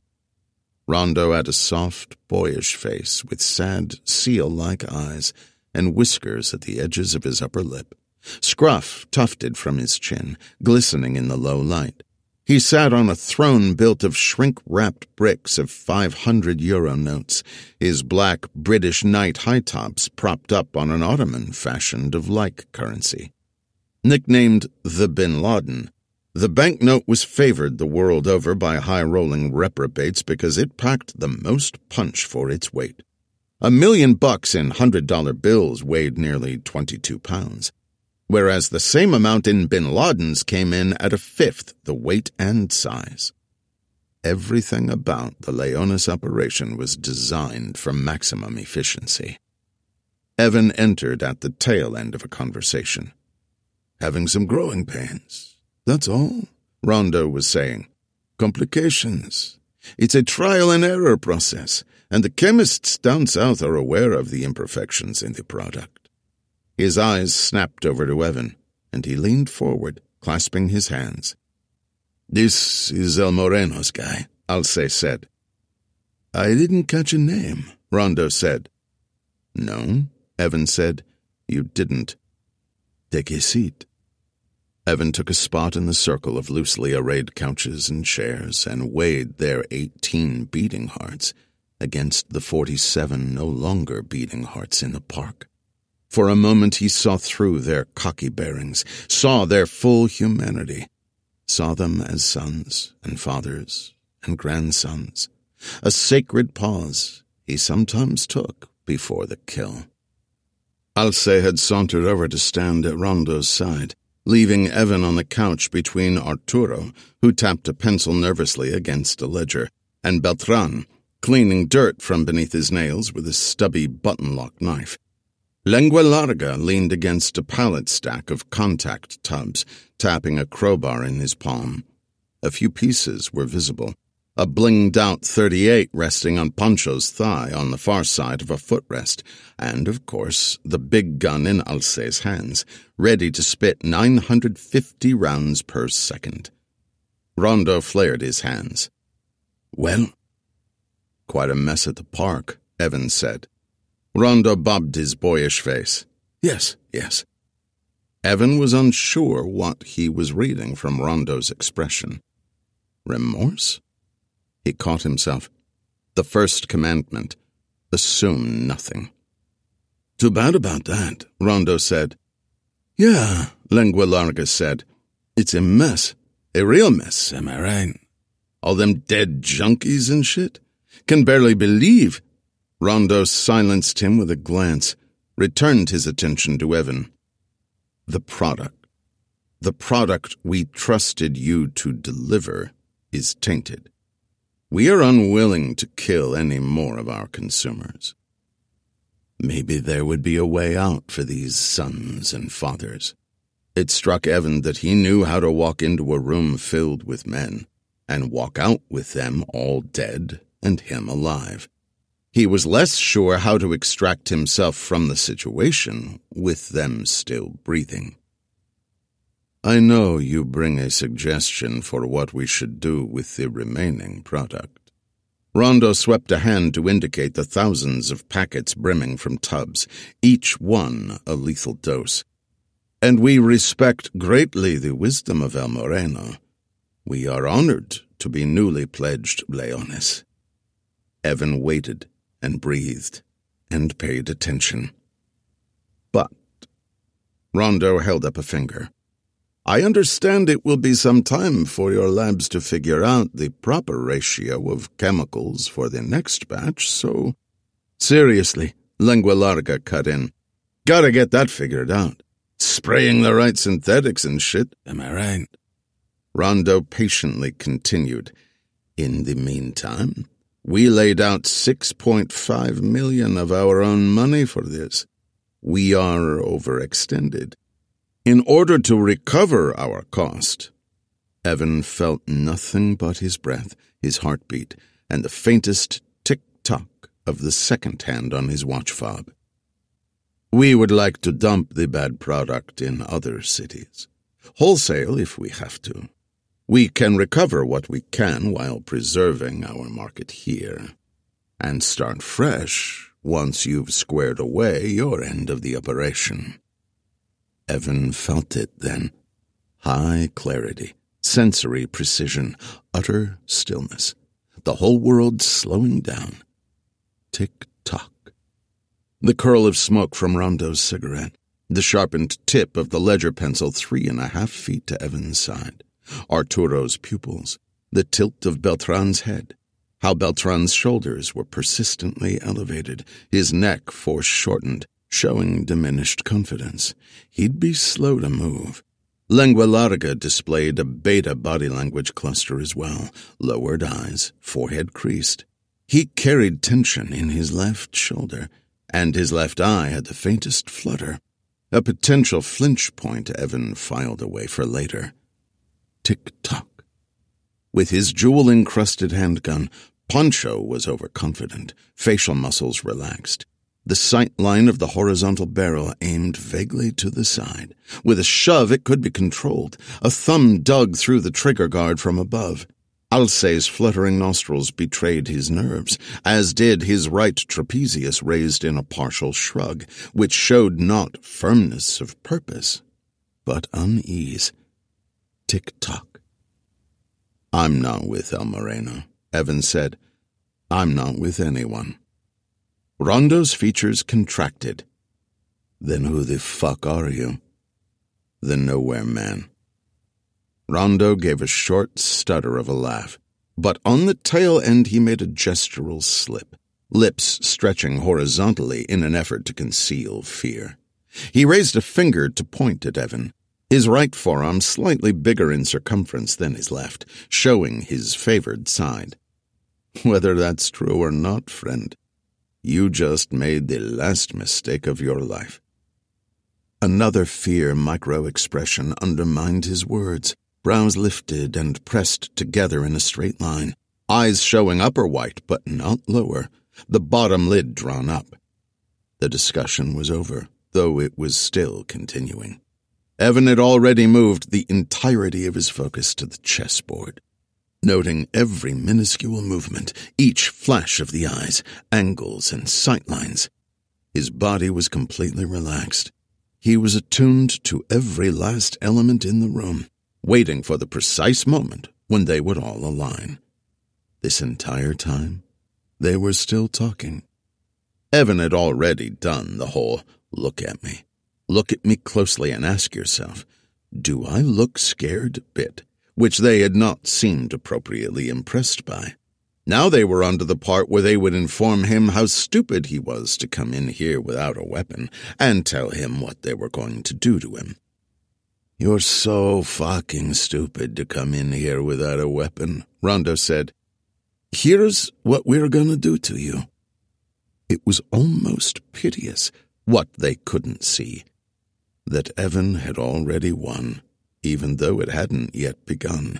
Rondo had a soft, boyish face with sad, seal-like eyes and whiskers at the edges of his upper lip, scruff tufted from his chin, glistening in the low light. He sat on a throne built of shrink-wrapped bricks of 500 euro notes, his black British Knight high-tops propped up on an ottoman fashioned of like currency. Nicknamed the Bin Laden, the banknote was favored the world over by high-rolling reprobates because it packed the most punch for its weight. $1 million in $100 bills weighed nearly 22 pounds. Whereas the same amount in Bin Laden's came in at 1/5 the weight and size. Everything about the Leonis operation was designed for maximum efficiency. Evan entered at the tail end of a conversation. "Having some growing pains, that's all," Rondo was saying. "Complications. It's a trial-and-error process, and the chemists down south are aware of the imperfections in the product." His eyes snapped over to Evan, and he leaned forward, clasping his hands. "This is El Moreno's guy," Alce said. "I didn't catch a name," Rondo said. "No," Evan said. "You didn't." "Take a seat." Evan took a spot in the circle of loosely arrayed couches and chairs and weighed their 18 beating hearts against the 47 no longer beating hearts in the park. For a moment he saw through their cocky bearings, saw their full humanity, saw them as sons and fathers and grandsons, a sacred pause he sometimes took before the kill. Alce had sauntered over to stand at Rondo's side, leaving Evan on the couch between Arturo, who tapped a pencil nervously against a ledger, and Beltran, cleaning dirt from beneath his nails with a stubby button-lock knife. Lengua Larga leaned against a pallet stack of contact tubs, tapping a crowbar in his palm. A few pieces were visible. A blinged-out .38 resting on Pancho's thigh on the far side of a footrest, and, of course, the big gun in Alce's hands, ready to spit 950 rounds per second. Rondo flared his hands. "Well?" "Quite a mess at the park," Evan said. Rondo bobbed his boyish face. Yes. Evan was unsure what he was reading from Rondo's expression. Remorse? He caught himself. The first commandment: assume nothing. "Too bad about that," Rondo said. "Yeah," Lengua Larga said. "It's a mess. A real mess, am I right? All them dead junkies and shit. Can barely believe." Rondo silenced him with a glance, returned his attention to Evan. "The product we trusted you to deliver is tainted. We are unwilling to kill any more of our consumers. Maybe there would be a way out for these sons and fathers." It struck Evan that he knew how to walk into a room filled with men and walk out with them all dead and him alive. He was less sure how to extract himself from the situation with them still breathing. "I know you bring a suggestion for what we should do with the remaining product." Rondo swept a hand to indicate the thousands of packets brimming from tubs, each one a lethal dose. "And we respect greatly the wisdom of El Moreno. We are honored to be newly pledged leones." Evan waited and breathed and paid attention. "But," Rondo held up a finger, "I understand it will be some time for your labs to figure out the proper ratio of chemicals for the next batch, so—" "Seriously," Lengua Larga cut in. "Gotta get that figured out. Spraying the right synthetics and shit, am I right?" Rondo patiently continued. "In the meantime, we laid out $6.5 million of our own money for this. We are overextended. In order to recover our cost—" Evan felt nothing but his breath, his heartbeat, and the faintest tick-tock of the second hand on his watch fob. "We would like to dump the bad product in other cities. Wholesale if we have to. We can recover what we can while preserving our market here. And start fresh once you've squared away your end of the operation." Evan felt it then. High clarity, sensory precision, utter stillness. The whole world slowing down. Tick-tock. The curl of smoke from Rondo's cigarette. The sharpened tip of the ledger pencil 3.5 feet to Evan's side. Arturo's pupils. The tilt of Beltran's head. How Beltran's shoulders were persistently elevated, his neck foreshortened, showing diminished confidence. He'd be slow to move. Lengua Larga displayed a beta body language cluster as well, lowered eyes, forehead creased. He carried tension in his left shoulder, and his left eye had the faintest flutter. A potential flinch point Evan filed away for later. Tick-tock. With his jewel-encrusted handgun, Pancho was overconfident, facial muscles relaxed. The sight line of the horizontal barrel aimed vaguely to the side. With a shove, it could be controlled. A thumb dug through the trigger guard from above. Alce's fluttering nostrils betrayed his nerves, as did his right trapezius raised in a partial shrug, which showed not firmness of purpose, but unease. Tick-tock. "I'm not with El Moreno," Evan said. "I'm not with anyone." Rondo's features contracted. "Then who the fuck are you?" "The Nowhere Man." Rondo gave a short stutter of a laugh, but on the tail end he made a gestural slip, lips stretching horizontally in an effort to conceal fear. He raised a finger to point at Evan, his right forearm slightly bigger in circumference than his left, showing his favored side. Whether that's true or not, friend, you just made the last mistake of your life." Another fear micro-expression undermined his words, brows lifted and pressed together in a straight line, eyes showing upper white but not lower, the bottom lid drawn up. The discussion was over, though it was still continuing. Evan had already moved the entirety of his focus to the chessboard, noting every minuscule movement, each flash of the eyes, angles and sightlines. His body was completely relaxed. He was attuned to every last element in the room, waiting for the precise moment when they would all align. This entire time, they were still talking. Evan had already done the whole "look at me closely and ask yourself, do I look scared" bit, which they had not seemed appropriately impressed by. Now they were on to the part where they would inform him how stupid he was to come in here without a weapon, and tell him what they were going to do to him. "You're so fucking stupid to come in here without a weapon," Rondo said. "Here's what we're gonna do to you." It was almost piteous, what they couldn't see. That Evan had already won, even though it hadn't yet begun.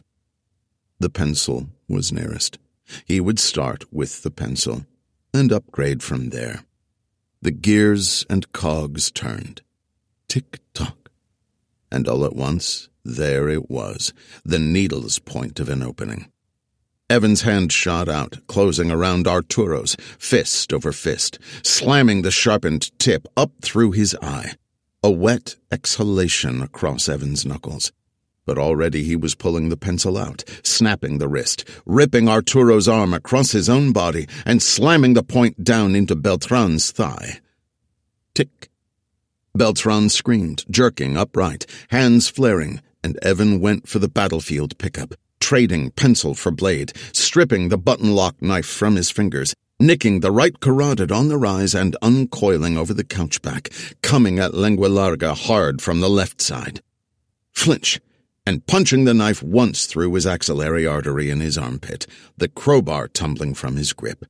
The pencil was nearest. He would start with the pencil, and upgrade from there. The gears and cogs turned. Tick-tock. And all at once, there it was, the needle's point of an opening. Evan's hand shot out, closing around Arturo's, fist over fist, slamming the sharpened tip up through his eye. A wet exhalation across Evan's knuckles. But already he was pulling the pencil out, snapping the wrist, ripping Arturo's arm across his own body, and slamming the point down into Beltran's thigh. Tick. Beltran screamed, jerking upright, hands flaring, and Evan went for the battlefield pickup, trading pencil for blade, stripping the button-lock knife from his fingers, nicking the right carotid on the rise and uncoiling over the couch back, coming at Lengua Larga hard from the left side. Flinch, and punching the knife once through his axillary artery in his armpit, the crowbar tumbling from his grip.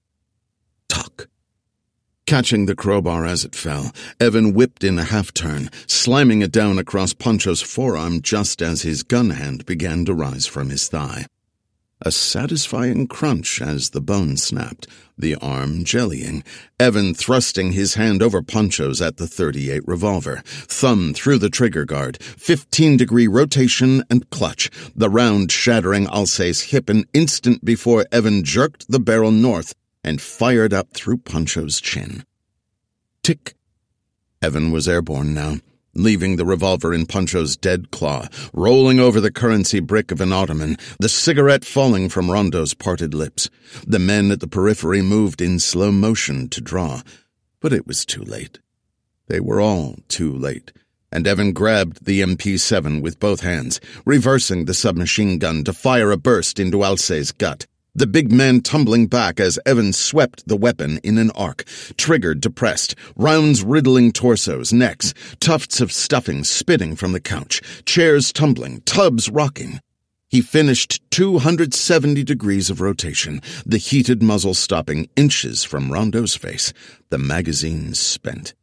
Tuck. Catching the crowbar as it fell, Evan whipped in a half-turn, slamming it down across Pancho's forearm just as his gun hand began to rise from his thigh. A satisfying crunch as the bone snapped, the arm jellying, Evan thrusting his hand over Pancho's at the .38 revolver, thumb through the trigger guard, 15-degree rotation and clutch, the round shattering Alcé's hip an instant before Evan jerked the barrel north and fired up through Pancho's chin. Tick. Evan was airborne now, leaving the revolver in Pancho's dead claw, rolling over the currency brick of an ottoman, the cigarette falling from Rondo's parted lips. The men at the periphery moved in slow motion to draw, but it was too late. They were all too late, and Evan grabbed the MP7 with both hands, reversing the submachine gun to fire a burst into Alcé's gut. The big man tumbling back as Evan swept the weapon in an arc, triggered depressed, rounds riddling torsos, necks, tufts of stuffing spitting from the couch, chairs tumbling, tubs rocking. He finished 270 degrees of rotation, the heated muzzle stopping inches from Rondo's face, the magazine spent.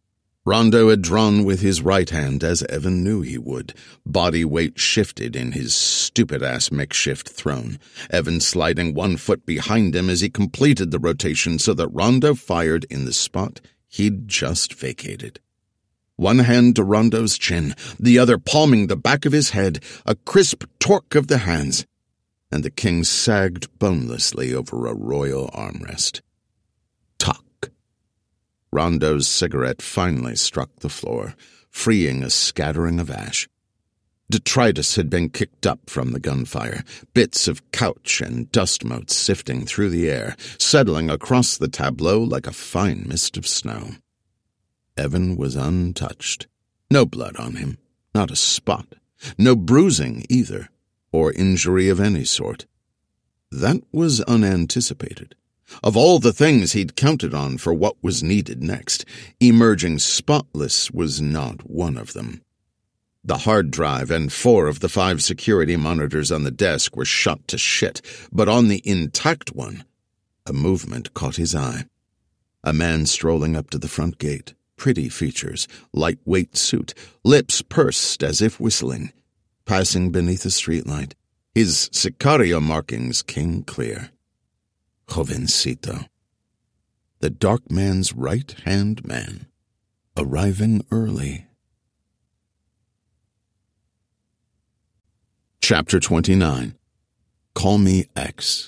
Rondo had drawn with his right hand as Evan knew he would. Body weight shifted in his stupid-ass makeshift throne, Evan sliding 1 foot behind him as he completed the rotation so that Rondo fired in the spot he'd just vacated. One hand to Rondo's chin, the other palming the back of his head, a crisp torque of the hands, and the king sagged bonelessly over a royal armrest. Tuck. Rondo's cigarette finally struck the floor, freeing a scattering of ash. Detritus had been kicked up from the gunfire, bits of couch and dust motes sifting through the air, settling across the tableau like a fine mist of snow. Evan was untouched. No blood on him, not a spot, no bruising either, or injury of any sort. That was unanticipated. Of all the things he'd counted on for what was needed next, emerging spotless was not one of them. The hard drive and 4 of the 5 security monitors on the desk were shot to shit, but on the intact one, A movement caught his eye. A man strolling up to the front gate, pretty features, lightweight suit, lips pursed as if whistling. Passing beneath a streetlight, his Sicario markings came clear. Jovencito. The dark man's right-hand man, arriving early. Chapter 29. Call Me X.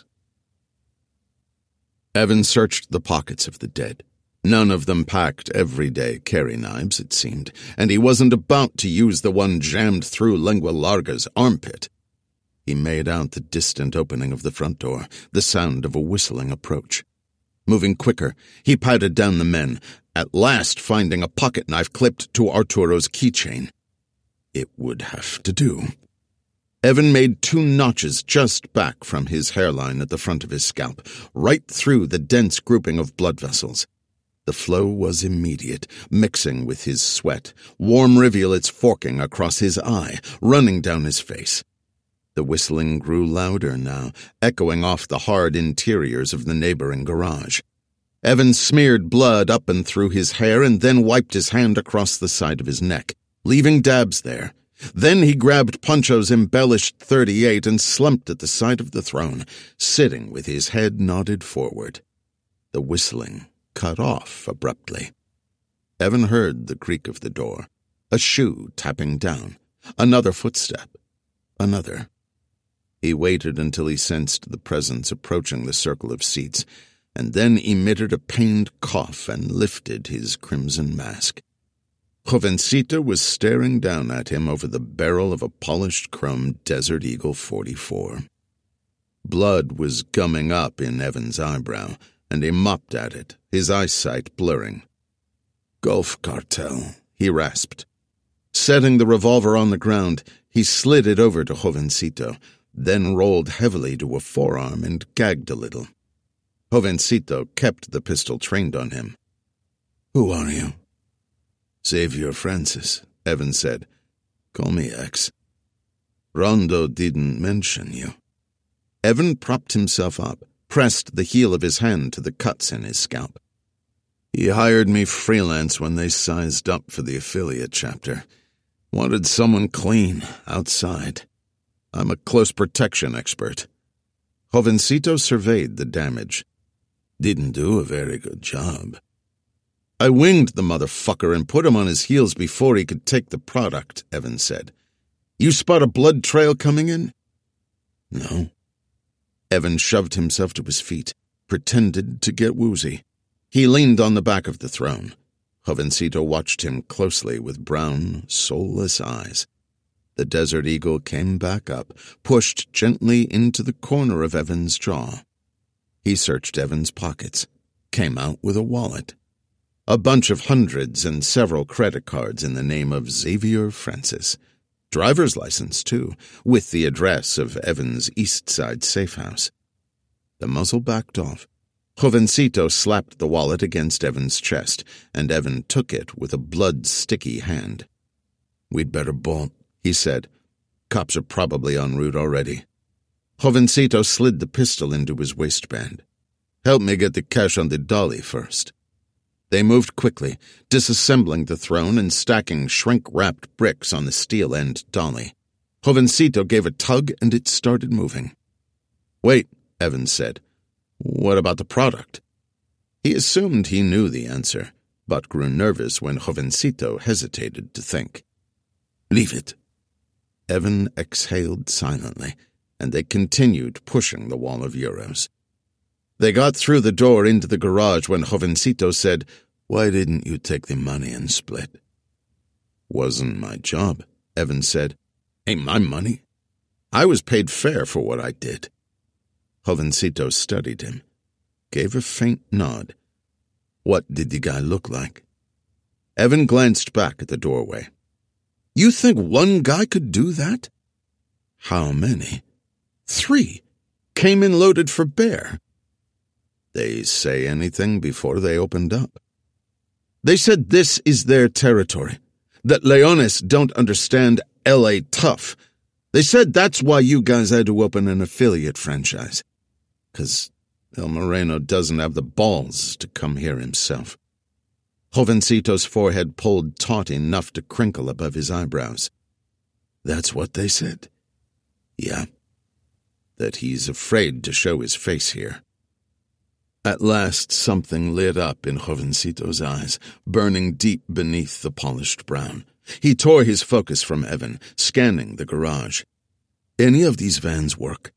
Evan searched the pockets of the dead. None of them packed everyday carry knives, it seemed, and he wasn't about to use the one jammed through Lengua Larga's armpit. He made out the distant opening of the front door, the sound of a whistling approach. Moving quicker, he patted down the men, at last finding a pocket knife clipped to Arturo's keychain. It would have to do. Evan made 2 notches just back from his hairline at the front of his scalp, right through the dense grouping of blood vessels. The flow was immediate, mixing with his sweat, warm rivulets forking across his eye, running down his face. The whistling grew louder now, echoing off the hard interiors of the neighboring garage. Evan smeared blood up and through his hair and then wiped his hand across the side of his neck, leaving dabs there. Then he grabbed Pancho's embellished .38 and slumped at the side of the throne, sitting with his head nodded forward. The whistling cut off abruptly. Evan heard the creak of the door, a shoe tapping down, another footstep, another. He waited until he sensed the presence approaching the circle of seats, and then emitted a pained cough and lifted his crimson mask. Jovencito was staring down at him over the barrel of a polished chrome Desert Eagle .44. Blood was gumming up in Evan's eyebrow, and he mopped at it, his eyesight blurring. "Gulf Cartel," he rasped. Setting the revolver on the ground, he slid it over to Jovencito, then rolled heavily to a forearm and gagged a little. Jovencito kept the pistol trained on him. "Who are you?" "Xavier Francis," Evan said. "Call me X. Rondo didn't mention you." Evan propped himself up, pressed the heel of his hand to the cuts in his scalp. "He hired me freelance when they sized up for the affiliate chapter. Wanted someone clean, outside. I'm a close protection expert." Jovencito surveyed the damage. "Didn't do a very good job." "I winged the motherfucker and put him on his heels before he could take the product," Evan said. "You spot a blood trail coming in?" "No." Evan shoved himself to his feet, pretended to get woozy. He leaned on the back of the throne. Jovencito watched him closely with brown, soulless eyes. The Desert Eagle came back up, pushed gently into the corner of Evan's jaw. He searched Evan's pockets, came out with a wallet. A bunch of hundreds and several credit cards in the name of Xavier Francis. Driver's license, too, with the address of Evan's East Side safe house. The muzzle backed off. Jovencito slapped the wallet against Evan's chest, and Evan took it with a blood-sticky hand. "We'd better bolt," he said. "Cops are probably en route already." Jovencito slid the pistol into his waistband. "Help me get the cash on the dolly first." They moved quickly, disassembling the throne and stacking shrink-wrapped bricks on the steel-end dolly. Jovencito gave a tug and it started moving. "Wait," Evan said. "What about the product?" He assumed he knew the answer, but grew nervous when Jovencito hesitated to think. "Leave it." Evan exhaled silently, and they continued pushing the wall of euros. They got through the door into the garage when Jovencito said, "Why didn't you take the money and split?" "Wasn't my job," Evan said. "Ain't my money. I was paid fair for what I did." Jovencito studied him, gave a faint nod. "What did the guy look like?" Evan glanced back at the doorway. "You think one guy could do that?" "How many?" "3. Came in loaded for bear." "They say anything before they opened up?" "They said this is their territory, that Leones don't understand L.A. tough. They said that's why you guys had to open an affiliate franchise. 'Cause El Moreno doesn't have the balls to come here himself. Jovencito's forehead pulled taut enough to crinkle above his eyebrows. That's what they said. Yeah. That he's afraid to show his face here. At last something lit up in Jovencito's eyes, burning deep beneath the polished brown. He tore his focus from Evan, scanning the garage. Any of these vans work?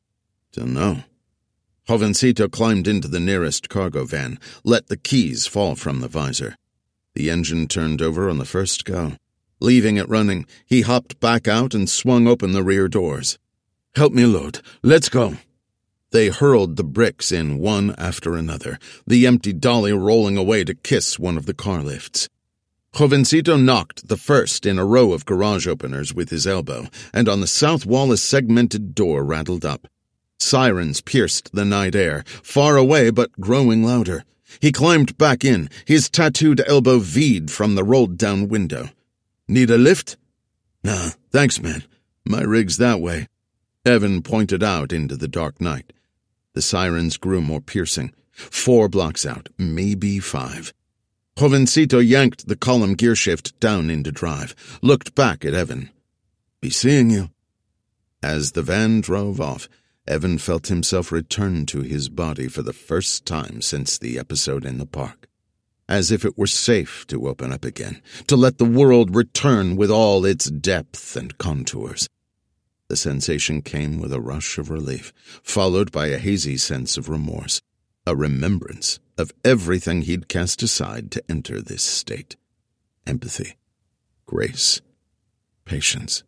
Dunno. Jovencito climbed into the nearest cargo van, let the keys fall from the visor. The engine turned over on the first go. Leaving it running, he hopped back out and swung open the rear doors. Help me load. Let's go. They hurled the bricks in one after another, the empty dolly rolling away to kiss one of the car lifts. Jovencito knocked the first in a row of garage openers with his elbow, and on the south wall a segmented door rattled up. Sirens pierced the night air, far away but growing louder. He climbed back in, his tattooed elbow V'd from the rolled-down window. Need a lift? Nah, thanks, man. My rig's that way. Evan pointed out into the dark night. The sirens grew more piercing. 4 blocks out, maybe 5. Jovencito yanked the column gearshift down into drive, looked back at Evan. Be seeing you. As the van drove off, Evan felt himself return to his body for the first time since the episode in the park. As if it were safe to open up again, to let the world return with all its depth and contours. The sensation came with a rush of relief, followed by a hazy sense of remorse, a remembrance of everything he'd cast aside to enter this state. Empathy, grace, patience.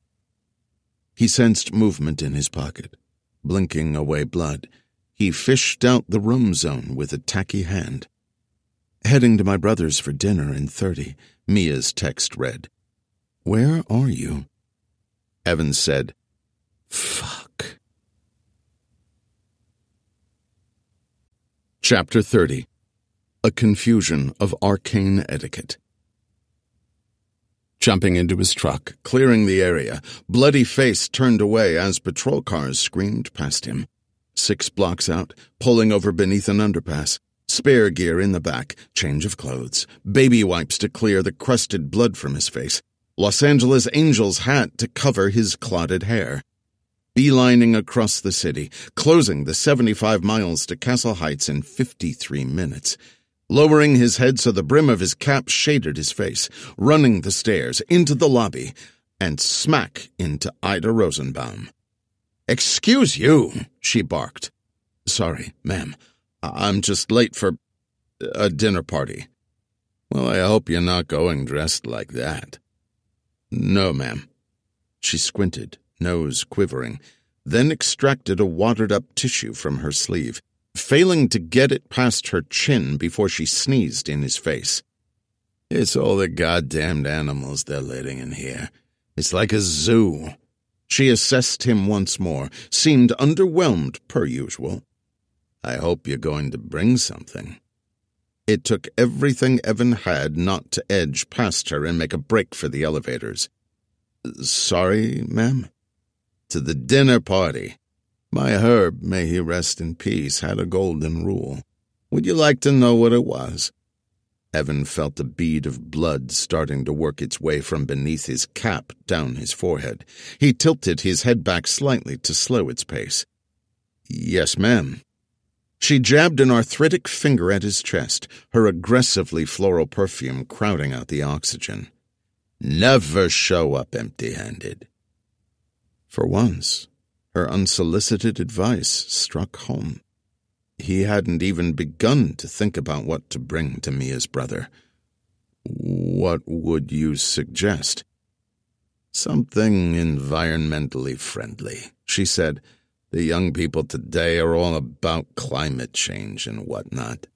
He sensed movement in his pocket. Blinking away blood, he fished out the room zone with a tacky hand. Heading to my brother's for dinner in 30, Mia's text read. Where are you? Evans said, Fuck. Chapter 30. A Confusion of Arcane Etiquette. Jumping into his truck, clearing the area, bloody face turned away as patrol cars screamed past him. 6 blocks out, pulling over beneath an underpass. Spare gear in the back, change of clothes, baby wipes to clear the crusted blood from his face, Los Angeles Angels hat to cover his clotted hair. Beelining across the city, closing the 75 miles to Castle Heights in 53 minutes. Lowering his head so the brim of his cap shaded his face, running the stairs, into the lobby, and smack into Ida Rosenbaum. "Excuse you," she barked. "Sorry, ma'am. I'm just late for a dinner party." "Well, I hope you're not going dressed like that." "No, ma'am." She squinted, nose quivering, then extracted a watered-up tissue from her sleeve, failing to get it past her chin before she sneezed in his face. "It's all the goddamned animals they're letting in here. It's like a zoo." She assessed him once more, seemed underwhelmed per usual. "I hope you're going to bring something." It took everything Evan had not to edge past her and make a break for the elevators. "Sorry, ma'am?" "To the dinner party. My Herb, may he rest in peace, had a golden rule. Would you like to know what it was?" Evan felt a bead of blood starting to work its way from beneath his cap down his forehead. He tilted his head back slightly to slow its pace. "Yes, ma'am." She jabbed an arthritic finger at his chest, her aggressively floral perfume crowding out the oxygen. "Never show up empty-handed." For once, her unsolicited advice struck home. He hadn't even begun to think about what to bring to Mia's brother. "What would you suggest?" "Something environmentally friendly," she said. "The young people today are all about climate change and whatnot."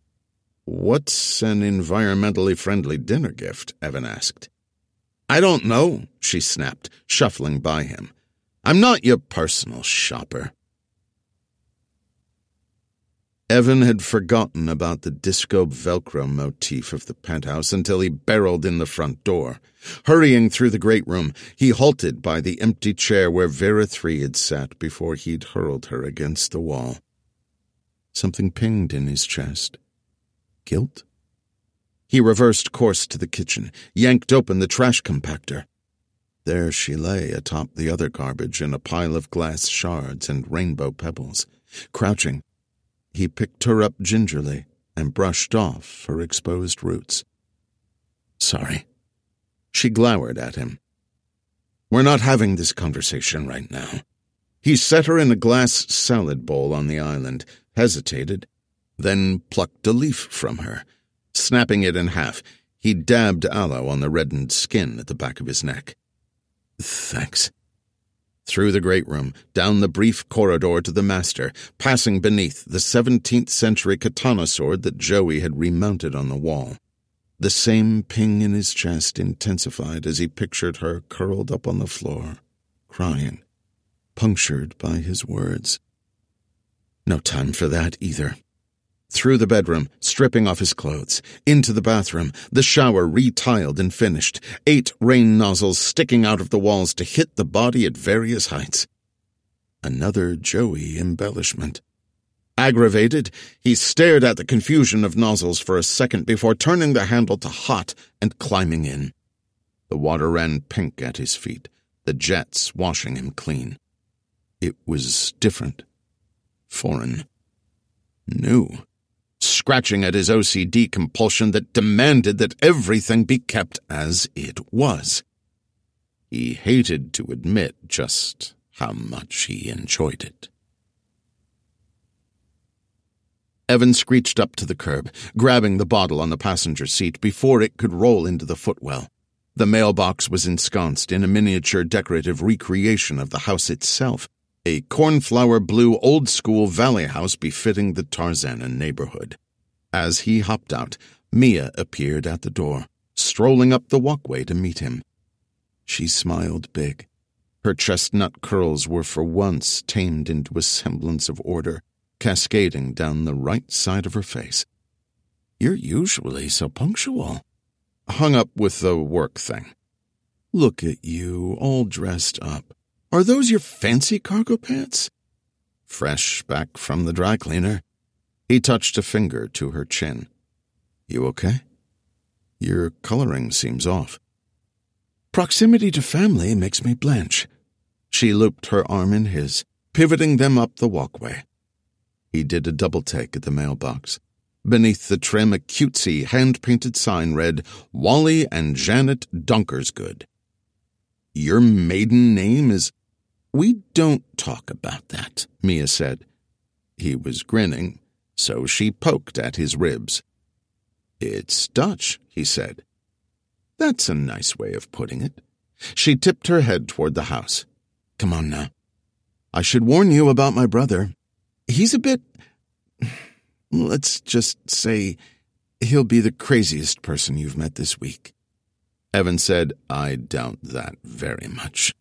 "What's an environmentally friendly dinner gift?" Evan asked. "I don't know," she snapped, shuffling by him. "I'm not your personal shopper." Evan had forgotten about the disco Velcro motif of the penthouse until he barreled in the front door. Hurrying through the great room, he halted by the empty chair where Vera 3 had sat before he'd hurled her against the wall. Something pinged in his chest. Guilt? He reversed course to the kitchen, yanked open the trash compactor. There she lay atop the other garbage in a pile of glass shards and rainbow pebbles. Crouching, he picked her up gingerly and brushed off her exposed roots. Sorry. She glowered at him. We're not having this conversation right now. He set her in a glass salad bowl on the island, hesitated, then plucked a leaf from her. Snapping it in half, he dabbed aloe on the reddened skin at the back of his neck. Thanks. Through the great room, down the brief corridor to the master, passing beneath the 17th-century katana sword that Joey had remounted on the wall. The same ping in his chest intensified as he pictured her curled up on the floor, crying, punctured by his words. No time for that either. Through the bedroom, stripping off his clothes, into the bathroom, the shower retiled and finished, 8 rain nozzles sticking out of the walls to hit the body at various heights. Another Joey embellishment. Aggravated, he stared at the confusion of nozzles for a second before turning the handle to hot and climbing in. The water ran pink at his feet, the jets washing him clean. It was different, foreign, new, scratching at his OCD compulsion that demanded that everything be kept as it was. He hated to admit just how much he enjoyed it. Evan screeched up to the curb, grabbing the bottle on the passenger seat before it could roll into the footwell. The mailbox was ensconced in a miniature decorative recreation of the house itself, a cornflower blue old-school valley house befitting the Tarzana neighborhood. As he hopped out, Mia appeared at the door, strolling up the walkway to meet him. She smiled big. Her chestnut curls were for once tamed into a semblance of order, cascading down the right side of her face. You're usually so punctual. Hung up with the work thing. Look at you, all dressed up. Are those your fancy cargo pants? Fresh back from the dry cleaner. He touched a finger to her chin. You okay? Your coloring seems off. Proximity to family makes me blanch. She looped her arm in his, pivoting them up the walkway. He did a double-take at the mailbox. Beneath the trim, a cutesy, hand-painted sign read, Wally and Janet Dunkersgood. Your maiden name is... We don't talk about that, Mia said. He was grinning, so she poked at his ribs. It's Dutch, he said. That's a nice way of putting it. She tipped her head toward the house. Come on now. I should warn you about my brother. He's a bit... Let's just say he'll be the craziest person you've met this week. Evan said, I doubt that very much.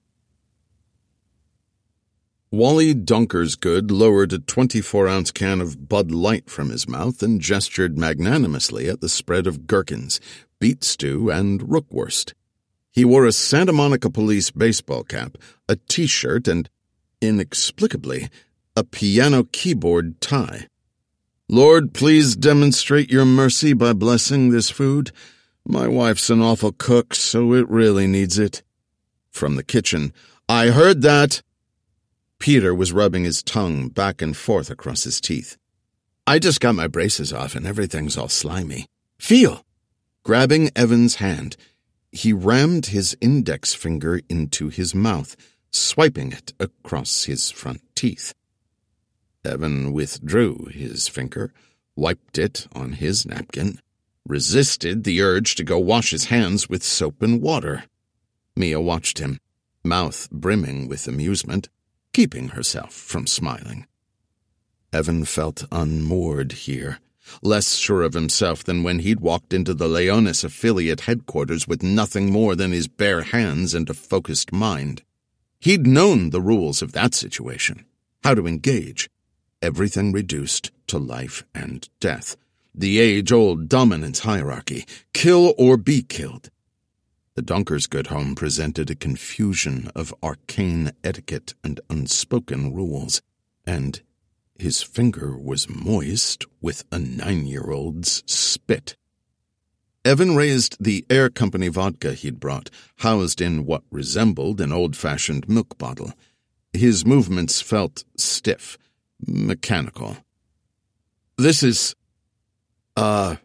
Wally Dunkersgood lowered a 24-ounce can of Bud Light from his mouth and gestured magnanimously at the spread of gherkins, beet stew, and rookwurst. He wore a Santa Monica Police baseball cap, a T-shirt, and, inexplicably, a piano keyboard tie. Lord, please demonstrate your mercy by blessing this food. My wife's an awful cook, so it really needs it. From the kitchen, I heard that. Peter was rubbing his tongue back and forth across his teeth. I just got my braces off and everything's all slimy. Feel! Grabbing Evan's hand, he rammed his index finger into his mouth, swiping it across his front teeth. Evan withdrew his finger, wiped it on his napkin, resisted the urge to go wash his hands with soap and water. Mia watched him, mouth brimming with amusement, keeping herself from smiling. Evan felt unmoored here, less sure of himself than when he'd walked into the Leonis affiliate headquarters with nothing more than his bare hands and a focused mind. He'd known the rules of that situation, how to engage. Everything reduced to life and death. The age-old dominance hierarchy, kill or be killed. The Dunkersgood home presented a confusion of arcane etiquette and unspoken rules, and His finger was moist with a 9-year-old's spit. Evan raised the Air Company vodka he'd brought, housed in what resembled an old-fashioned milk bottle. His movements felt stiff, mechanical. "This is, a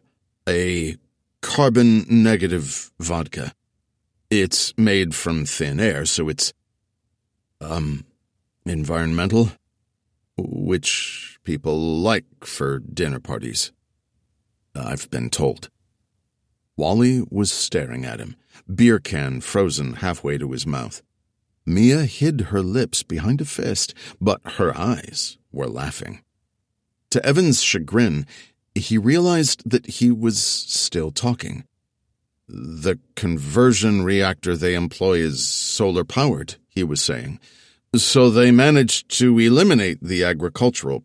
carbon-negative vodka. It's made from thin air, so it's, environmental, which people like for dinner parties, I've been told." Wally was staring at him, beer can frozen halfway to his mouth. Mia hid her lips behind a fist, but her eyes were laughing. To Evan's chagrin, he realized that he was still talking. "The conversion reactor they employ is solar-powered," he was saying. "So they managed to eliminate the agricultural